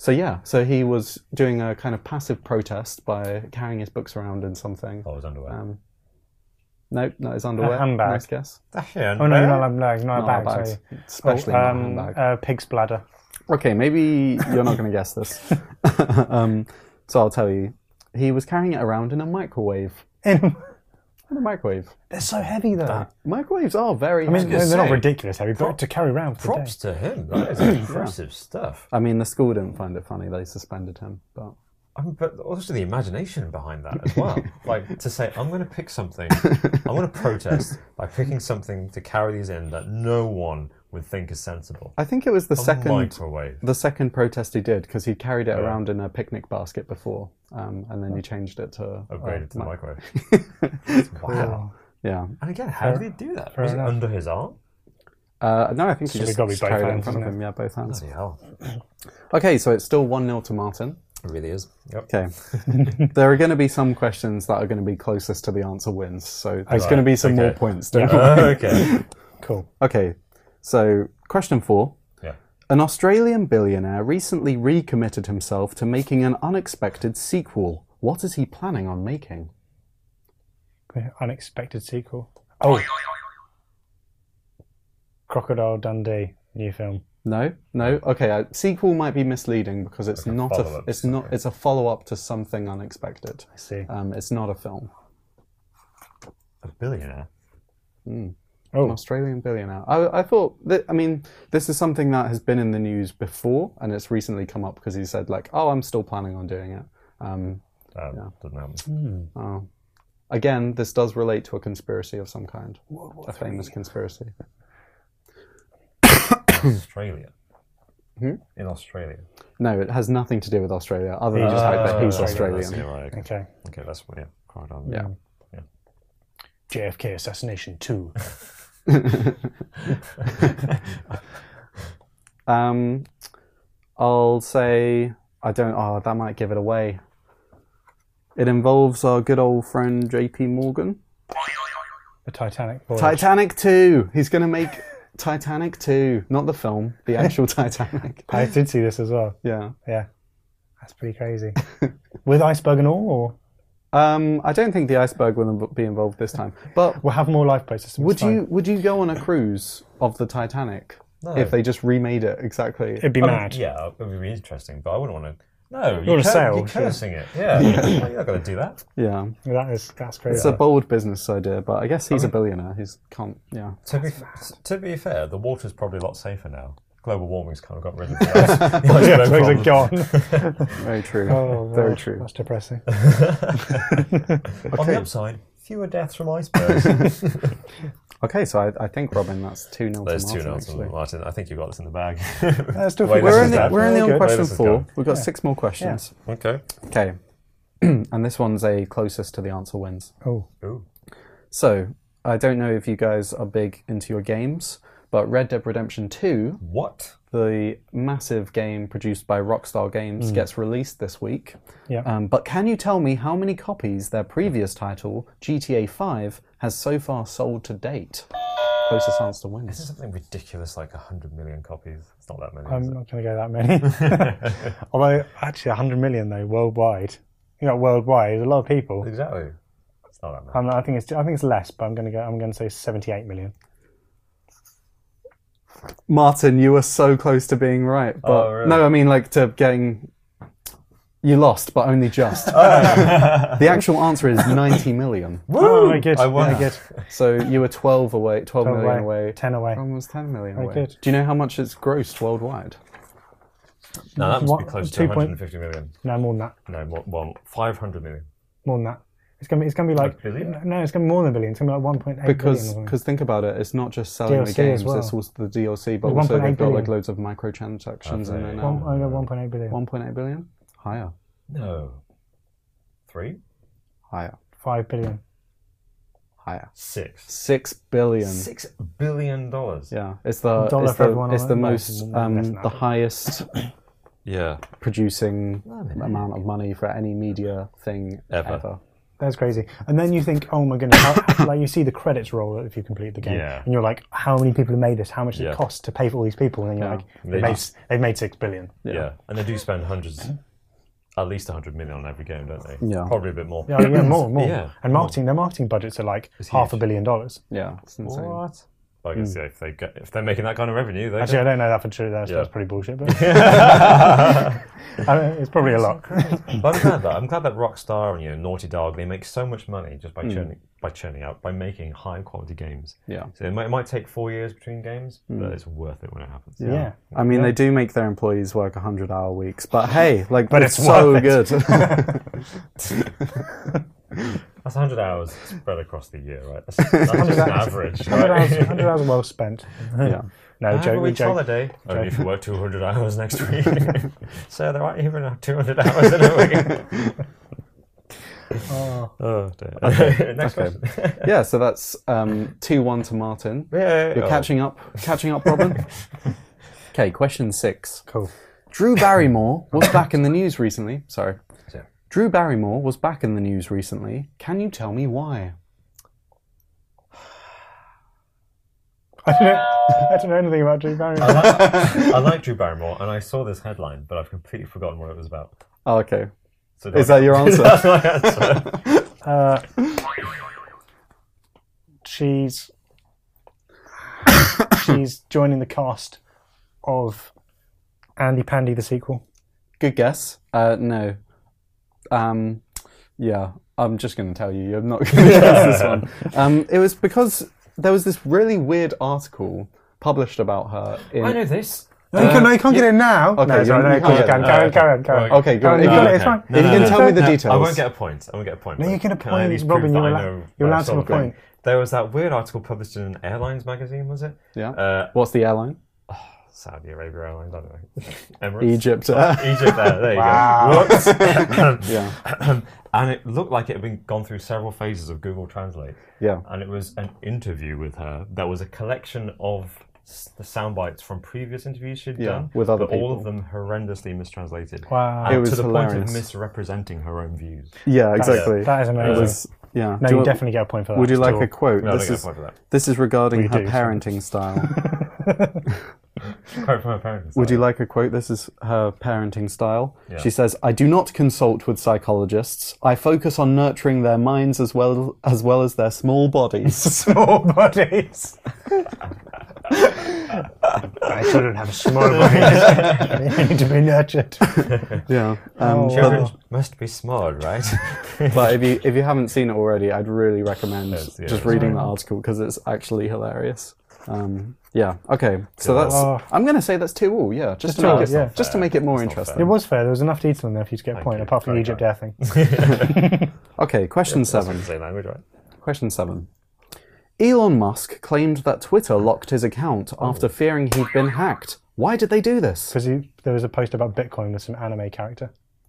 So he was doing a kind of passive protest by carrying his books around in something. Oh, his underwear. No, not his underwear. A handbag. Nice guess. Oh no, not a bag. Sorry. Especially not a handbag. Pig's bladder. Okay, maybe you're not going to guess this. So I'll tell you. He was carrying it around in a microwave. In a microwave. They're so heavy though. Microwaves are very I mean, heavy. they're not ridiculous heavy, but to carry around for Props to him. That is impressive stuff. I mean, the school didn't find it funny. They suspended him, but... But also the imagination behind that as well. Like, to say, I'm going to pick something, I'm going to protest by picking something to carry these in that no one would think is sensible. I think it was the microwave. The second protest he did, because he carried it around in a picnic basket before, and then he changed it to... Upgraded to the microwave. Wow. Yeah. And again, how did he do that? Was it under his arm? No, I think he just carried it in front of him. Yeah, both hands. Bloody hell. Okay, so it's still 1-0 to Martin. It really is. Yep. Okay. There are going to be some questions that are going to be closest to the answer wins. So there's going to be some more points. Okay. Cool. Okay. So question 4. Yeah. An Australian billionaire recently recommitted himself to making an unexpected sequel. What is he planning on making? Unexpected sequel. Oh. Crocodile Dundee, new film. No. Okay, sequel might be misleading because it's not it's a follow-up to something unexpected. I see. It's not a film. A billionaire? An Australian billionaire. I thought that, I mean, this is something that has been in the news before, and it's recently come up because he said, like, oh, I'm still planning on doing it. Doesn't happen. Again, this does relate to a conspiracy of some kind. A famous conspiracy. Australia. In Australia. No, it has nothing to do with Australia, other than just that he's Australian. Right, Okay. Okay, that's what, yeah. Crocodile. Yeah. JFK assassination 2. I'll say that might give it away. It involves our good old friend JP Morgan. The Titanic voyage. Titanic 2. He's going to make Titanic 2, not the film, the actual Titanic. I did see this as well. Yeah. Yeah. That's pretty crazy. With iceberg and all, or? I don't think the iceberg will be involved this time. But we'll have more lifeboats. Would you go on a cruise of the Titanic if they just remade it exactly? It'd be mad. Yeah, it would be interesting, but I wouldn't want to. No, you want to sail. You're cursing it. Yeah, you're not going to do that. Yeah, that's crazy. It's a bold business idea, but I guess he's a billionaire. He can't. Yeah. To be fair, the water's probably a lot safer now. Global warming's kind of got rid of the icebergs are gone. Very true. Oh, very true. That's depressing. On the upside, fewer deaths from icebergs. Okay, so I think, Robin, that's 2-0 to Martin. There's 2-0 to Martin. I think you've got this in the bag. We're only on question 4. We've got 6 more questions. Yeah. Okay. And this one's a closest to the answer wins. Oh. So, I don't know if you guys are big into your games, but Red Dead Redemption 2... What? The massive game produced by Rockstar Games gets released this week. Yeah. But can you tell me how many copies their previous title, GTA 5, has so far sold to date? Closest answer wins. This is something ridiculous, like 100 million copies. It's not that many. I'm not going to go that many. Although, actually, 100 million, though, worldwide. You know, worldwide, there's a lot of people. Exactly. It's not that many. I think it's less, but I'm going to say 78 million. Martin, you were so close to being right. But really? No, I mean, like, to getting... You lost, but only just. The actual answer is 90 million. Woo! Oh, very good. I won. Very good. So you were 12 million away. 10 away. Almost 10 million very away. Good. Do you know how much it's grossed worldwide? No, that must be close to 150 million. No, more than that. No, 500 million. More than that. It's gonna be like billion? No, it's gonna be more than a billion. It's gonna be like 1.8 billion. Because think about it, it's not just selling DLC the games. as well. This was the DLC, but also they've got like loads of microtransactions in there now. I got 1.8 billion. 1.8 billion? Higher. No. 3? Higher. 5 billion. Higher. 6. 6 billion. $6 billion. Yeah, it's the most the highest Yeah. producing amount of money for any media thing ever. That's crazy. And then you think, oh my goodness, like you see the credits roll if you complete the game, and you're like, how many people have made this? How much does it cost to pay for all these people? And then you're like, they've made $6 billion. Yeah, and they do spend hundreds, at least 100 million on every game, don't they? Yeah, probably a bit more. Yeah, more. Yeah. And their marketing budgets are like $500 million. Yeah, it's insane. What? Well, I guess if they're making that kind of revenue, they actually, I don't know that for true. That's pretty bullshit. But it's probably a lot. But I'm glad that Rockstar and Naughty Dog, they make so much money just by by making high quality games. Yeah. So it might take 4 years between games, but it's worth it when it happens. Yeah. I mean, they do make their employees work 100-hour weeks, but hey, like, but it's so good. That's 100 hours spread across the year, right? That's just an average. 100 hours well spent. Yeah. No, joke. We joke. Holiday. Only if you work 200 hours next week. So there aren't even 200 hours in a week. Oh dear. Okay. Next question. Yeah, so that's 2-1 to Martin. Yeah. You're catching up, Robin. Okay, question 6. Cool. Drew Barrymore was back in the news recently. Sorry. Drew Barrymore was back in the news recently. Can you tell me why? I don't know anything about Drew Barrymore. I like Drew Barrymore, and I saw this headline, but I've completely forgotten what it was about. Oh, okay. So is that your answer? That's my answer. She's joining the cast of Andy Pandy, the sequel. Good guess. No. Yeah, I'm just going to tell you. I'm not going to guess this one. It was because there was this really weird article published about her. I know this. No, you can't get it now. Okay, no, sorry, carry on. Okay, good. It's fine. If you can tell me the details. I won't get a point. No, you get a point, Robin. You're allowed to have a point. There was that weird article published in an airlines magazine, was it? Yeah. What's the airline? Saudi Arabia Airlines, I don't know. Emirates? Egypt. Egypt, there you go. Whoops. Yeah. And it looked like it had gone through several phases of Google Translate. Yeah. And it was an interview with her that was a collection of the sound bites from previous interviews she'd done. With other people. All of them horrendously mistranslated. Wow. And it was to the hilarious. point of misrepresenting her own views. Yeah, exactly. That is amazing. It was, yeah. No, you definitely get a point for that. Would you like a quote? No, I don't get a point for that. This is regarding her parenting style. Quote from her parenting style. Would you like a quote? This is her parenting style. Yeah. She says, "I do not consult with psychologists. I focus on nurturing their minds as well as their small bodies." Small bodies. My children have small bodies. They need to be nurtured. Yeah. Children must be small, right? But if you haven't seen it already, I'd really recommend just reading the article because it's actually hilarious. Yeah. Okay. So that's. I'm going to say that's 2-2. Yeah. Just to make it more interesting. It was fair. There was enough detail in there for you to get a point, apart from the Egypt Air thing. Okay. Question 7. Same language, right? Question 7. Elon Musk claimed that Twitter locked his account after fearing he'd been hacked. Why did they do this? Because there was a post about Bitcoin with some anime character.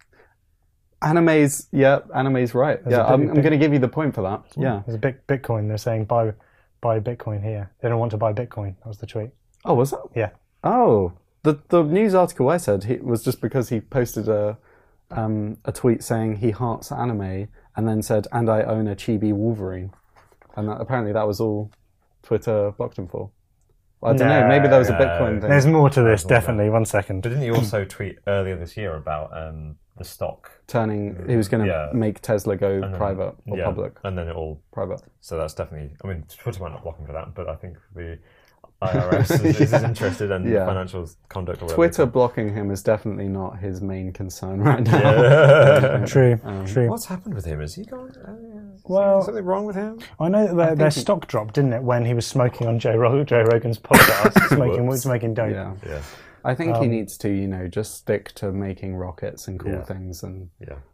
Anime's right. I'm going to give you the point for that. Yeah. There's a big Bitcoin. They're saying buy Bitcoin here. They don't want to buy Bitcoin. That was the tweet. Oh, was it? Yeah. Oh, the news article I said was just because he posted a tweet saying he hearts anime and then said, "And I own a chibi Wolverine," and apparently that was all Twitter blocked him for. Well, I don't know. Maybe there was a Bitcoin thing. There's more to this. Definitely. 1 second. But didn't he also tweet earlier this year about the stock turning? He was going to make Tesla go private or public, and then it all private. So that's definitely. I mean, Twitter might not block him for that, but I think the IRS is interested in financial conduct. Or Twitter blocking him is definitely not his main concern right now. Yeah. True. What's happened with him? Is he gone? Well, is something wrong with him? I know that their stock dropped, didn't it, when he was smoking on Joe Rogan's podcast, smoking dope. Yeah. I think he needs to, just stick to making rockets and cool things, and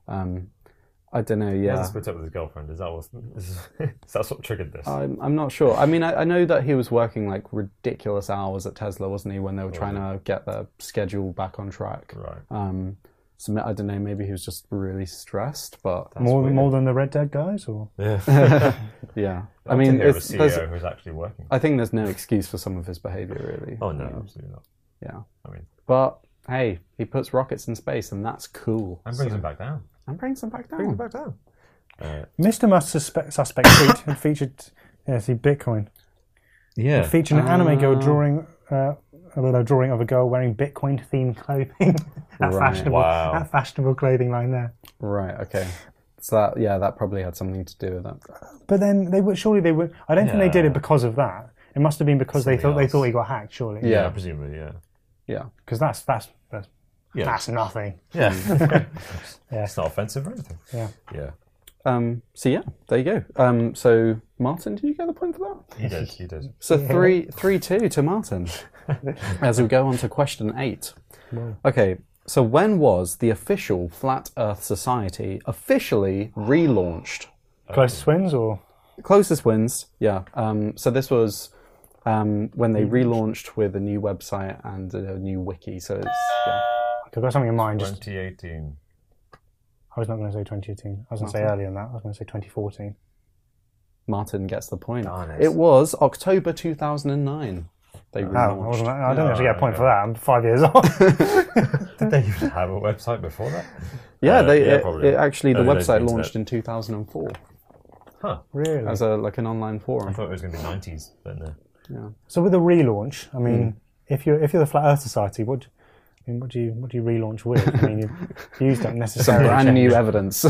I don't know. Yeah, he split up with his girlfriend. Is that what triggered this? I'm not sure. I mean, I know that he was working like ridiculous hours at Tesla, wasn't he, when they were trying to get their schedule back on track? Right. So I don't know. Maybe he was just really stressed, but more than the Red Dead guys, or yeah. I mean, there's a CEO who's actually working. I think there's no excuse for some of his behaviour, really. Oh no, absolutely not. Yeah. I mean, but hey, he puts rockets in space, and that's cool. And brings them back down. And brings them back down. Mr. Musk suspect tweet had featured see Bitcoin. Yeah. It featured an anime girl drawing a drawing of a girl wearing Bitcoin themed clothing. That fashionable clothing line there. Right. Okay. So that probably had something to do with that. But then they would. I don't think they did it because of that. It must have been because they thought he got hacked. Surely. Yeah, presumably. Yeah. Yeah. Because that's nothing. Yeah. It's not offensive or anything. Yeah. Yeah. So yeah, there you go. So Martin, did you get the point for that? He did. So 3-2 to Martin. As we go on to question 8. Wow. Okay, so when was the official Flat Earth Society officially relaunched? Closest wins or? Closest wins, yeah. So this was when they relaunched with a new website and a new wiki. So it's I've got something in mind. 2018. I was not going to say 2018. I was going to say earlier than that. I was going to say 2014. Martin gets the point. Darn it. It was October 2009. They relaunched. I don't actually get a point for that. I'm 5 years off. Did they even have a website before that? Yeah, probably. Actually, the website launched in 2004. Huh. Really? As an online forum. I thought it was going to be 90s, but no. Yeah. So with a relaunch, I mean, if you're the Flat Earth Society, what do you relaunch with? I mean, you used don't necessarily Some brand new evidence.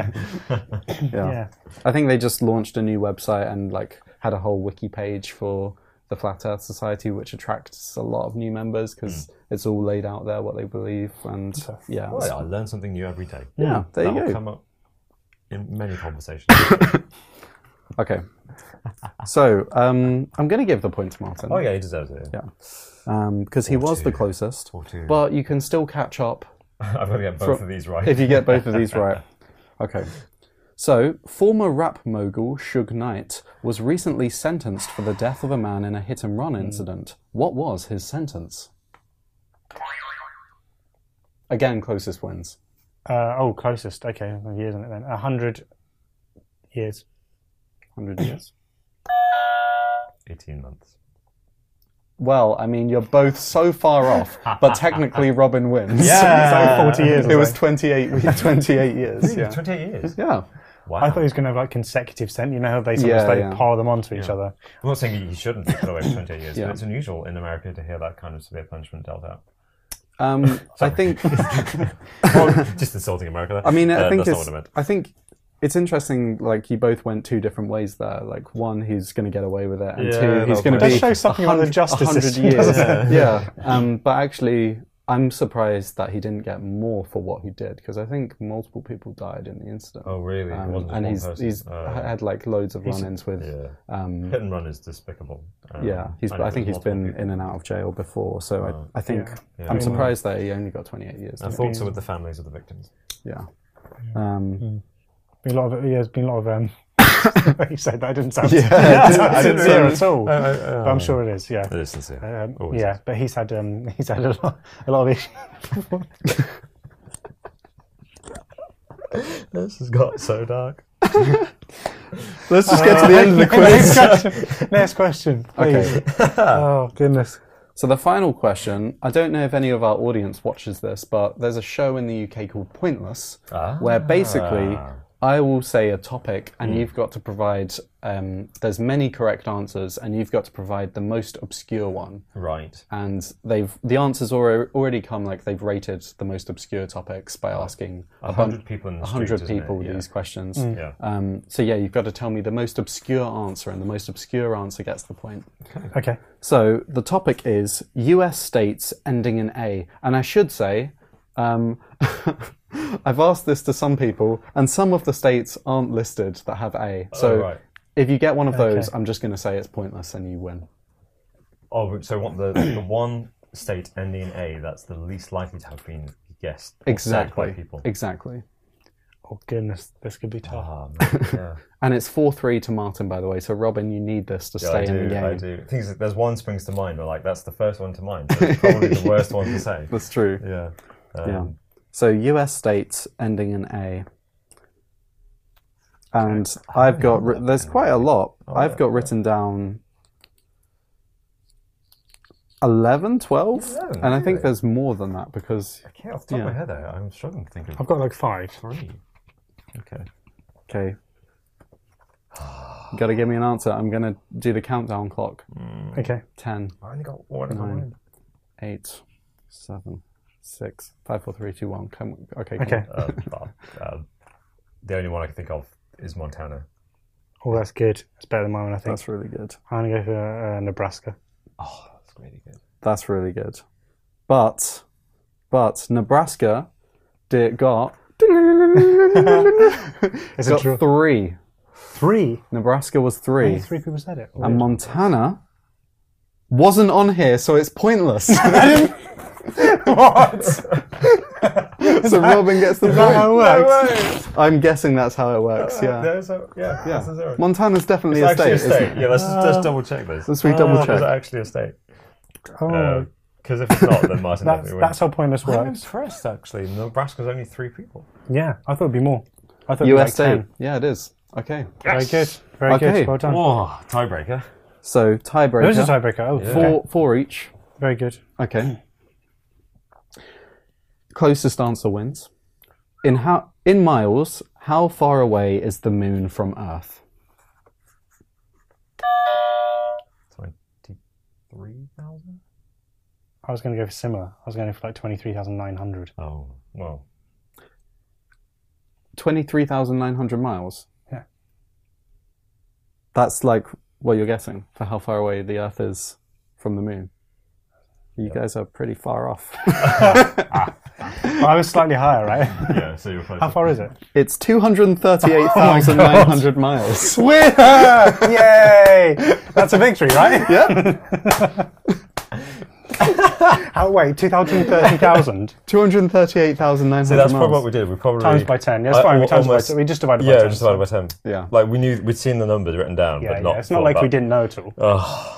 Yeah. I think they just launched a new website and had a whole wiki page for the Flat Earth Society, which attracts a lot of new members because it's all laid out there what they believe, and Well, I learn something new every day. Yeah, there you go. That'll come up in many conversations. Okay, so I'm going to give the point to Martin. Oh yeah, he deserves it. Yeah, because he was the closest, but you can still catch up. I've got to get both of these right. If you get both of these right. Okay. So, former rap mogul Suge Knight was recently sentenced for the death of a man in a hit-and-run incident. What was his sentence? Again, closest wins. Closest. Okay, years on it then. 100 years. 100 years. 18 months. Well, I mean, you're both so far off, but technically Robin wins. Yeah, so 40 years. It was 28 years. Yeah. 28 years? Yeah. Wow. I thought he was going to have consecutive sentence. You know how they sometimes pile them onto each other. I'm not saying he shouldn't get away with 28 years, but it's unusual in America to hear that kind of severe punishment dealt out. I think... just insulting America there. I mean, I think that's not what I meant. I think it's interesting, you both went two different ways there. One, he's going to get away with it, and two, he's going to be... That shows something about the justice system. Years. But actually, I'm surprised that he didn't get more for what he did, because I think multiple people died in the incident. Oh, really? And he's had loads of run-ins with... Hit and run is despicable. I think he's been in and out of jail before, so I think... I'm surprised that he only got 28 years. I thought so with the families of the victims. Yeah. There's been a lot of you said that didn't sound sincere at all, but I'm sure it is. Yeah, it is sincere. But he's had a lot of issues. This has got so dark. Let's just get to the end of the quiz. Next question, please. Okay. Oh goodness. So the final question, I don't know if any of our audience watches this, but there's a show in the UK called Pointless, where basically I will say a topic and you've got to provide, there's many correct answers and you've got to provide the most obscure one. Right. And the answers already come, they've rated the most obscure topics by asking 100 people in the street, 100 people these questions. Yeah. So you've got to tell me the most obscure answer, and the most obscure answer gets the point. Okay. So the topic is US states ending in A. And I should say, I've asked this to some people, and some of the states aren't listed that have A. So if you get one of those, I'm just going to say it's pointless and you win. Oh, so what the one state ending in A that's the least likely to have been guessed or said by people. Exactly. Oh goodness, this could be tough. Oh, man, yeah. And it's 4-3 to Martin, by the way. So Robin, you need this to stay in the game. I do. Things like, there's one springs to mind, or that's the first one to mind. So it's probably the worst one to say. That's true. Yeah. So US states ending in A. And I've got, there's quite a lot. I've got written down 11, 12? 11, and I think there's more than that because... Okay, off the top of my head, I'm struggling to think of... I've got 5. 3. Okay. Okay. You got to give me an answer. I'm going to do the countdown clock. Okay. 10. I only got one in my 9, mind. 8, 7, 6, 5, 4, 3, 2, 1. Okay. Okay. The only one I can think of is Montana. Oh, that's good. That's better than mine, I think. That's really good. I'm going to go for Nebraska. Oh, that's really good. That's really good. But Nebraska got It's got 3. 3? Nebraska was 3. Only 3 people said it. And Montana wasn't on here, so it's pointless. What? So Robin gets the Is that how it point. works? I'm guessing that's how it works, yeah. That's a zero. Montana's definitely It's a actually state. a state. Isn't it? Yeah, let's just double check this. Let's double Is check. it actually a state? Oh, Because if it's not, then Martin definitely wins. that's how pointless I'm works. impressed, actually. Nebraska's only 3 people. Yeah, I thought it'd be more. I thought it'd be like US state. 10. Yeah, it is. Okay. Very good. Very Okay. good. Well done. Oh, tiebreaker. So tiebreaker. There is a tiebreaker. Oh, Yeah. Four each. very good. Okay. Closest answer wins. In miles, how far away is the moon from Earth? 23,000? I was going to go for similar. I was going to go for like 23,900. Oh, well. 23,900 miles. Yeah. That's like what you're guessing for how far away the Earth is from the moon. You guys are pretty far off. Well, I was slightly higher, right? Yeah, so you're close. How far is it? It's 238,900 miles. Winner! Yay! That's a victory, right? Yeah. Wait, 230,000 238,900 So that's miles. probably what we did. We probably times by 10. Yeah, it's fine. We times by almost- 10. We just divided by 10. Yeah, just divided by 10. Yeah. Like we'd seen the numbers written down, Yeah, but not. It's not thought like we about- didn't know at all. Oh,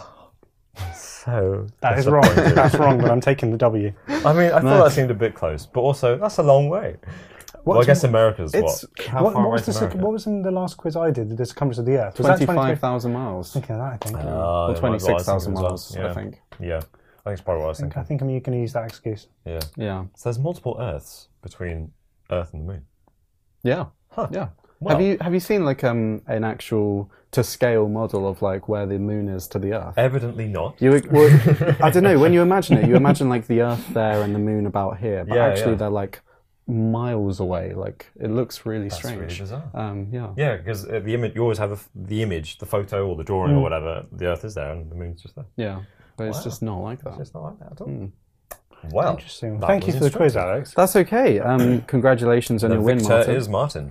so That is wrong. disappointing. That's wrong, but I'm taking the W. I mean, I thought that seemed a bit close, but also that's a long way. Well, I guess America's what? How What, far what away was is America? what was in the last quiz I did? The circumference of the Earth. Was that 25,000 miles. Okay, that I think. Oh, Or yeah, well, 26,000 I was miles, thinking as I well. think. Yeah, I think it's probably what I was thinking. I think I'm going to use that excuse. Yeah. Yeah. So there's multiple Earths between Earth and the Moon. Yeah. Huh. Yeah. Well. Have you seen like an actual to scale model of like where the moon is to the Earth? Evidently not. Well, I don't know. When you imagine it, you imagine like the Earth there and the moon about here, but Yeah, actually yeah. they're like miles away. Like it looks really That's strange. really bizarre. Yeah. Yeah, because the image you always have the image, the photo or the drawing or whatever. The Earth is there and the Moon's just there. Yeah. But it's Wow. just not like It's that. just not like that at all. Well, Interesting. that Thank you was for the quiz, instructive. Alex. That's okay. Congratulations on The your win, victor Martin. is Martin.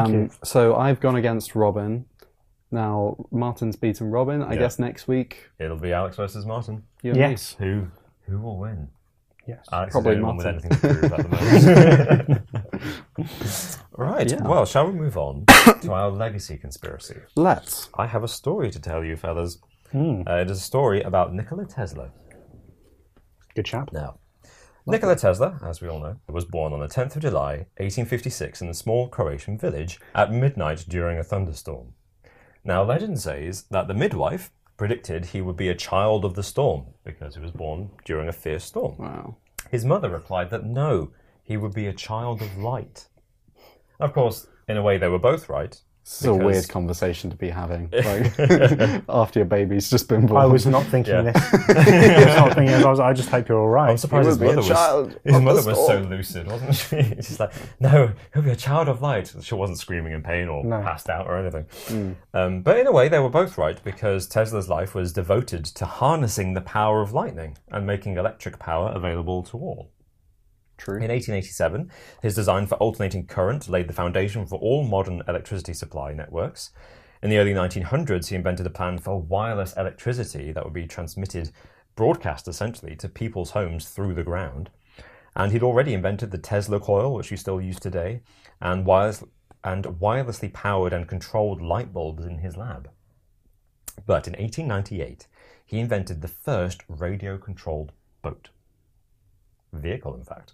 So I've gone against Robin. Now Martin's beaten Robin. I guess next week It'll be Alex versus Martin. you and me. Yes. Who will win? Yes. Alex Probably is the only one with Martin. anything to prove at the moment. Right. Yeah. Well, shall we move on to our legacy conspiracy? Let's. I have a story to tell you, fellas. It is a story about Nikola Tesla. Good chap. Now, Nikola Tesla, as we all know, was born on the 10th of July, 1856, in a small Croatian village at midnight during a thunderstorm. Now, legend says that the midwife predicted he would be a child of the storm because he was born during a fierce storm. Wow. His mother replied that no, he would be a child of light. Of course, in a way, they were both right. This is a Because- weird conversation to be having. Like, after your baby's just been born. I was not thinking Yeah. this. I was not thinking this. I just hope you're all right. I'm surprised his He would be mother a child was, his of the mother was so storm. lucid, wasn't she? She's like, no, he'll be a child of light. She wasn't screaming in pain or No. passed out or anything. But in a way, they were both right because Tesla's life was devoted to harnessing the power of lightning and making electric power available to all. True. In 1887, his design for alternating current laid the foundation for all modern electricity supply networks. In the early 1900s, he invented a plan for wireless electricity that would be transmitted, broadcast essentially, to people's homes through the ground. And he'd already invented the Tesla coil, which we still use today, and wirelessly powered and controlled light bulbs in his lab. But in 1898, he invented the first radio-controlled boat. Vehicle, in fact,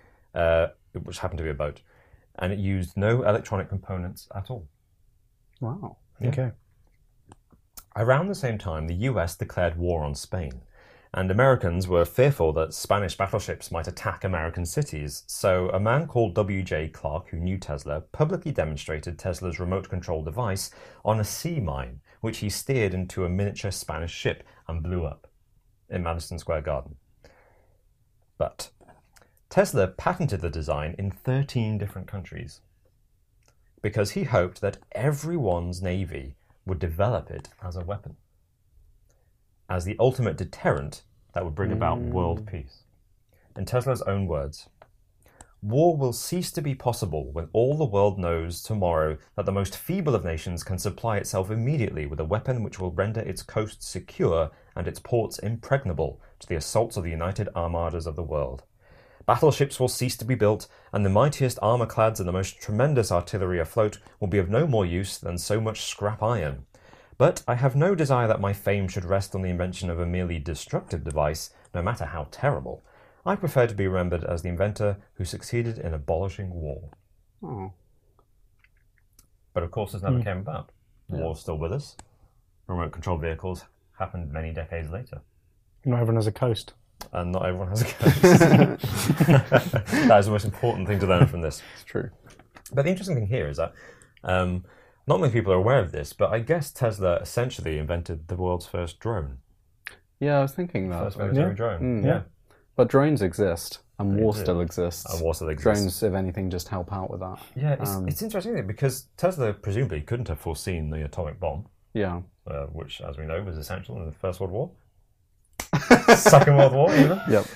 which happened to be a boat, and it used no electronic components at all. Wow. Okay. Around the same time, the US declared war on Spain, And Americans were fearful that Spanish battleships might attack American cities. So a man called W.J. Clark, who knew Tesla, publicly demonstrated Tesla's remote control device on a sea mine, which he steered into a miniature Spanish ship and blew up in Madison Square Garden. But Tesla patented the design in 13 different countries because he hoped that everyone's navy would develop it as a weapon, as the ultimate deterrent that would bring about world peace. In Tesla's own words, "War will cease to be possible when all the world knows tomorrow that the most feeble of nations can supply itself immediately with a weapon which will render its coasts secure and its ports impregnable to the assaults of the united armadas of the world. Battleships will cease to be built, and the mightiest armour-clads and the most tremendous artillery afloat will be of no more use than so much scrap iron. But I have no desire that my fame should rest on the invention of a merely destructive device, no matter how terrible. I prefer to be remembered as the inventor who succeeded in abolishing war." Oh. But of course this never came about. War's still with us. Remote control vehicles happened many decades later. Not everyone has a coast. And not everyone has a coast. That is the most important thing to learn from this. It's true. But the interesting thing here is that not many people are aware of this, but I guess Tesla essentially invented the world's first drone. Yeah, I was thinking that. First military drone. Yeah. But drones exist, and war still exists. And war still exists. Drones, if anything, just help out with that. Yeah, it's interesting, isn't it? Because Tesla presumably couldn't have foreseen the atomic bomb. Yeah. Which, as we know, was essential in the First World War. Second World War, even. Yep.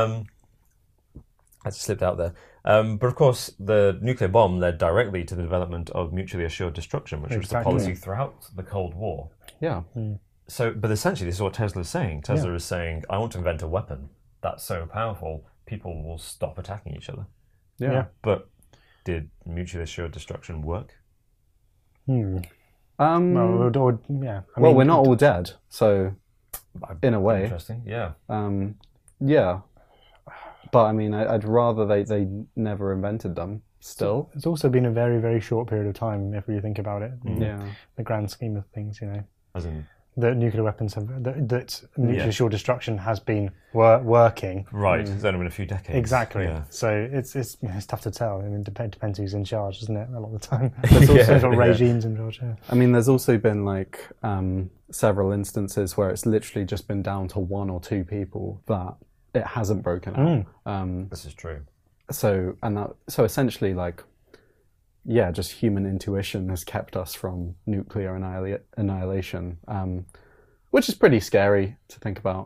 I just slipped out there. But of course, the nuclear bomb led directly to the development of mutually assured destruction, which was the policy throughout the Cold War. Yeah. So, but essentially, this is what Tesla is saying. Tesla is saying, I want to invent a weapon that's so powerful, people will stop attacking each other. Yeah. But did mutually assured destruction work? Yeah. Well, we're not all dead, so in a way. Interesting, yeah. Yeah. But I mean, I'd rather they never invented them still. It's also been a very, very short period of time, if you think about it. Yeah. The grand scheme of things, you know. As in... that nuclear weapons have, that nuclear assured destruction has been working. Right, it's only been a few decades. Exactly. Yeah. So it's tough to tell. I mean, it depends who's in charge, doesn't it? A lot of the time. There's also sort of regimes in charge. Yeah. I mean, there's also been like several instances where it's literally just been down to one or two people that it hasn't broken out. This is true. So essentially, like, yeah, just human intuition has kept us from nuclear annihilation, which is pretty scary to think about.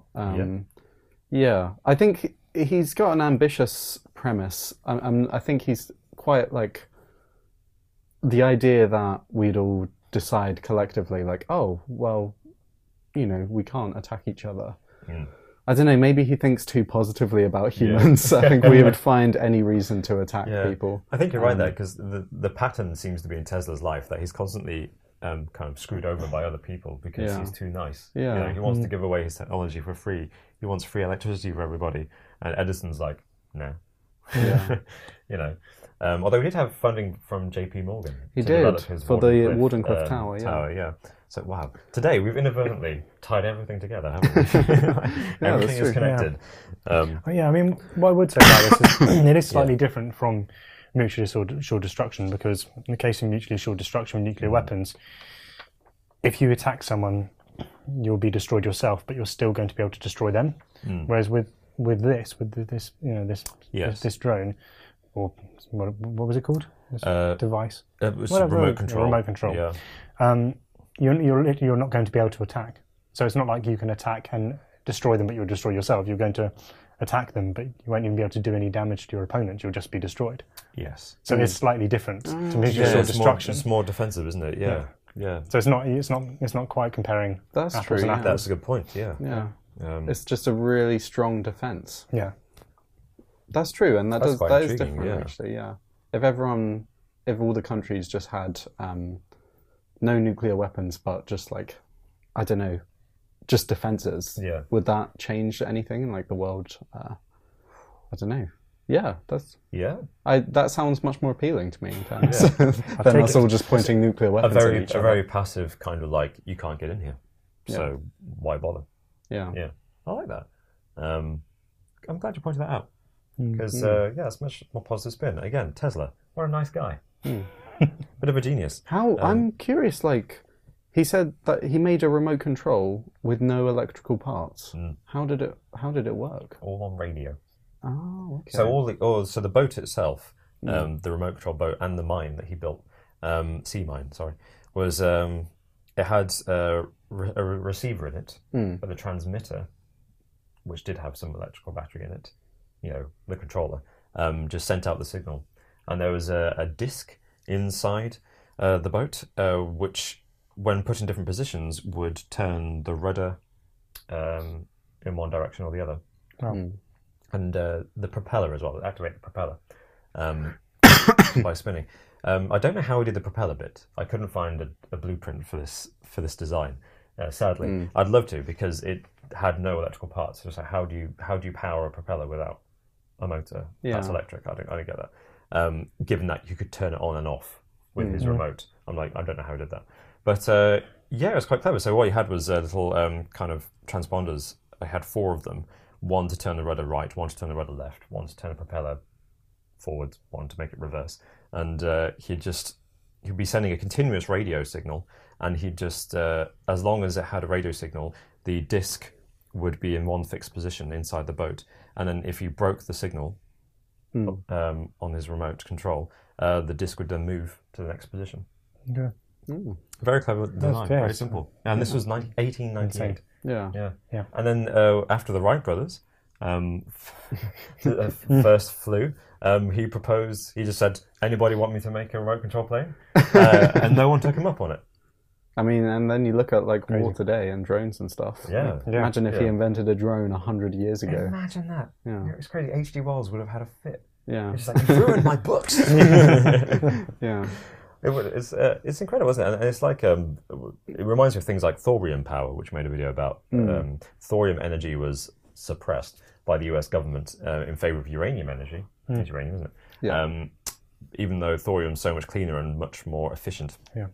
Yeah, I think he's got an ambitious premise. I think he's quite like the idea that we'd all decide collectively, like, oh, well, you know, we can't attack each other. I don't know, maybe he thinks too positively about humans. I think we would find any reason to attack people. I think you're right there, because the pattern seems to be in Tesla's life that he's constantly kind of screwed over by other people because he's too nice. Yeah. You know, he wants to give away his technology for free. He wants free electricity for everybody. And Edison's like, no. Yeah. You know. Although he did have funding from JP Morgan. He did, for the Wardenclyffe Tower, yeah. So, wow. Today, we've inadvertently tied everything together, haven't we? Everything is connected. I mean, what I would say about this is it is slightly different from mutually assured destruction, because in the case of mutually assured destruction with nuclear weapons, if you attack someone, you'll be destroyed yourself, but you're still going to be able to destroy them. Whereas with this this drone, or what was it called? This device. It was remote control. Remote control. Yeah. You're not going to be able to attack. So it's not like you can attack and destroy them, but you'll destroy yourself. You're going to attack them, but you won't even be able to do any damage to your opponent. You'll just be destroyed. Yes. So it's slightly different to mutually assured destruction. It's more defensive, isn't it? Yeah. So it's not quite comparing. That's apples true. and apples. That's a good point. Yeah. Yeah. It's just a really strong defense. Yeah. That's true, and that is different yeah. actually. Yeah. If all the countries just had no nuclear weapons, but just like, I don't know, just defenses. Yeah. Would that change anything in like the world? I don't know. Yeah, that sounds much more appealing to me in terms than us all just pointing nuclear weapons at each other. A very passive kind of like, you can't get in here, so why bother? Yeah. I like that. I'm glad you pointed that out. Because, it's much more positive spin. Again, Tesla, what a nice guy. Bit of a genius. I'm curious, like, he said that he made a remote control with no electrical parts. How did it work? All on radio. Oh, okay. So the boat itself, the remote control boat, and the mine that he built, sea mine, was it had a receiver in it, but the transmitter, which did have some electrical battery in it, the controller, just sent out the signal, and there was a disc inside the boat, which, when put in different positions, would turn the rudder in one direction or the other. And the propeller as well, activate the propeller by spinning. I don't know how he did the propeller bit. I couldn't find a blueprint for this design. Sadly, I'd love to, because it had no electrical parts. So it's like, how do you power a propeller without a motor? That's electric. I don't get that. Given that you could turn it on and off with his remote, I'm like, I don't know how he did that. But it was quite clever. So what he had was little kind of transponders. I had 4 of them. One to turn the rudder right, one to turn the rudder left, one to turn the propeller forward, one to make it reverse. And he'd be sending a continuous radio signal, and he'd just, as long as it had a radio signal, the disc would be in one fixed position inside the boat. And then if you broke the signal on his remote control, the disc would then move to the next position. Okay. Very clever design, very simple. And this was 1898. Yeah. And then after the Wright brothers first flew, he just said, anybody want me to make a remote control plane? And no one took him up on it. I mean, and then you look at like war today and drones and stuff. Yeah. Imagine if he invented a drone 100 years ago. Imagine that. Yeah. It's crazy. H.G. Wells would have had a fit. Yeah. It's just like, you ruined my books. Yeah. It's incredible, isn't it? And it's like it reminds me of things like thorium power, which made a video about thorium energy was suppressed by the US government in favor of uranium energy. It's uranium, isn't it? Yeah. Even though thorium's so much cleaner and much more efficient. Yeah.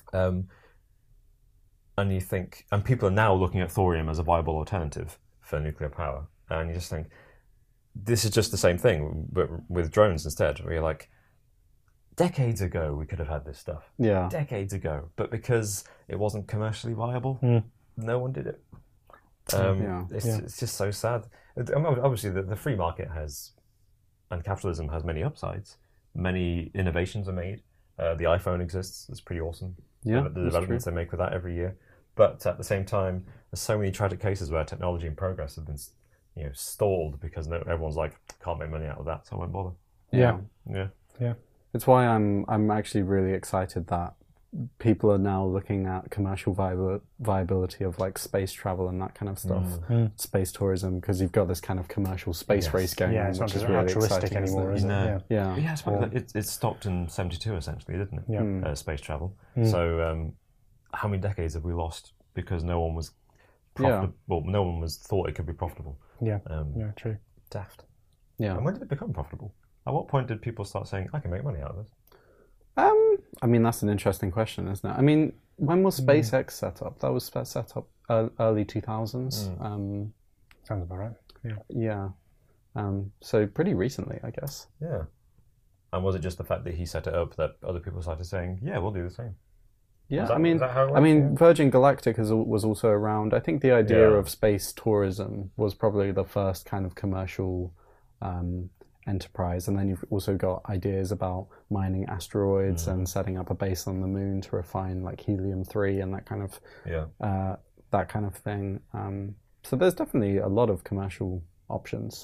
And you think, and people are now looking at thorium as a viable alternative for nuclear power, and you just think, this is just the same thing, but with drones instead, where you're like, decades ago we could have had this stuff. Yeah. Decades ago. But because it wasn't commercially viable, no one did it. It's just so sad. I mean, obviously, the free market and capitalism has many upsides. Many innovations are made. The iPhone exists. It's pretty awesome. Yeah, the developments they make with that every year. But at the same time, there's so many tragic cases where technology and progress have been stalled because everyone's like, can't make money out of that, so I won't bother. Yeah. It's why I'm actually really excited that people are now looking at commercial viability of like space travel and that kind of stuff, space tourism, because you've got this kind of commercial space race going on, it's which not is really altruistic exciting anymore, is it? Yeah. It's funny that it stopped in 1972 essentially, didn't it? Yeah. Space travel. So how many decades have we lost because no one was profitable? Well, no one was thought it could be profitable. Yeah. True. Daft. Yeah. And when did it become profitable? At what point did people start saying, I can make money out of this? I mean, that's an interesting question, isn't it? I mean, when was SpaceX set up? That was set up early 2000s. Sounds about right. Yeah. So pretty recently, I guess. Yeah. And was it just the fact that he set it up that other people started saying, yeah, we'll do the same? Yeah, is that how it works? Virgin Galactic was also around. I think the idea of space tourism was probably the first kind of commercial enterprise, and then you've also got ideas about mining asteroids and setting up a base on the moon to refine like helium-3 and that kind of thing. So there's definitely a lot of commercial options.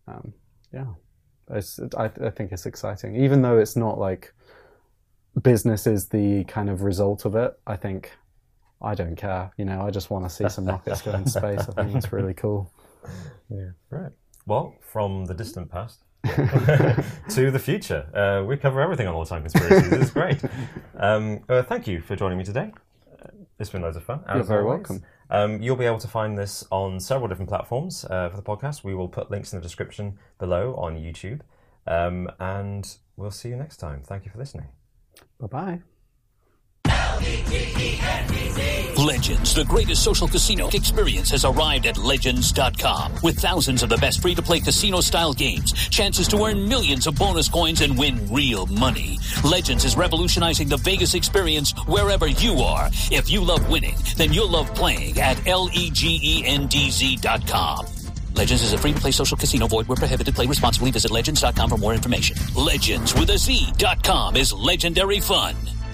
I think it's exciting, even though it's not like business is the kind of result of it. I think I don't care. I just want to see some rockets go into space. I think that's really cool. Yeah. Right. Well, from the distant past to the future, we cover everything on All Time Conspiracies. This is great. Thank you for joining me today. It's been loads of fun. You're very welcome. You'll be able to find this on several different platforms for the podcast. We will put links in the description below on YouTube. And we'll see you next time. Thank you for listening. Bye-bye. Legends, the greatest social casino experience, has arrived at Legends.com. With thousands of the best free-to-play casino-style games, chances to earn millions of bonus coins and win real money. Legends is revolutionizing the Vegas experience wherever you are. If you love winning, then you'll love playing at LEGENDZ.com. Legends is a free-to-play social casino. Void where prohibited. Play responsibly. Visit Legends.com for more information. Legends with a Z.com is legendary fun.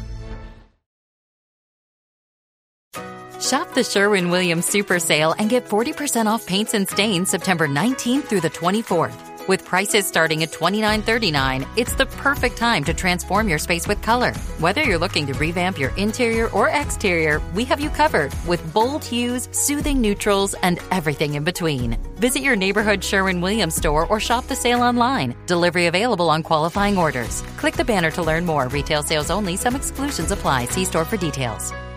Shop the Sherwin-Williams Super Sale and get 40% off paints and stains September 19th through the 24th. With prices starting at $29.39, it's the perfect time to transform your space with color. Whether you're looking to revamp your interior or exterior, we have you covered with bold hues, soothing neutrals, and everything in between. Visit your neighborhood Sherwin-Williams store or shop the sale online. Delivery available on qualifying orders. Click the banner to learn more. Retail sales only. Some exclusions apply. See store for details.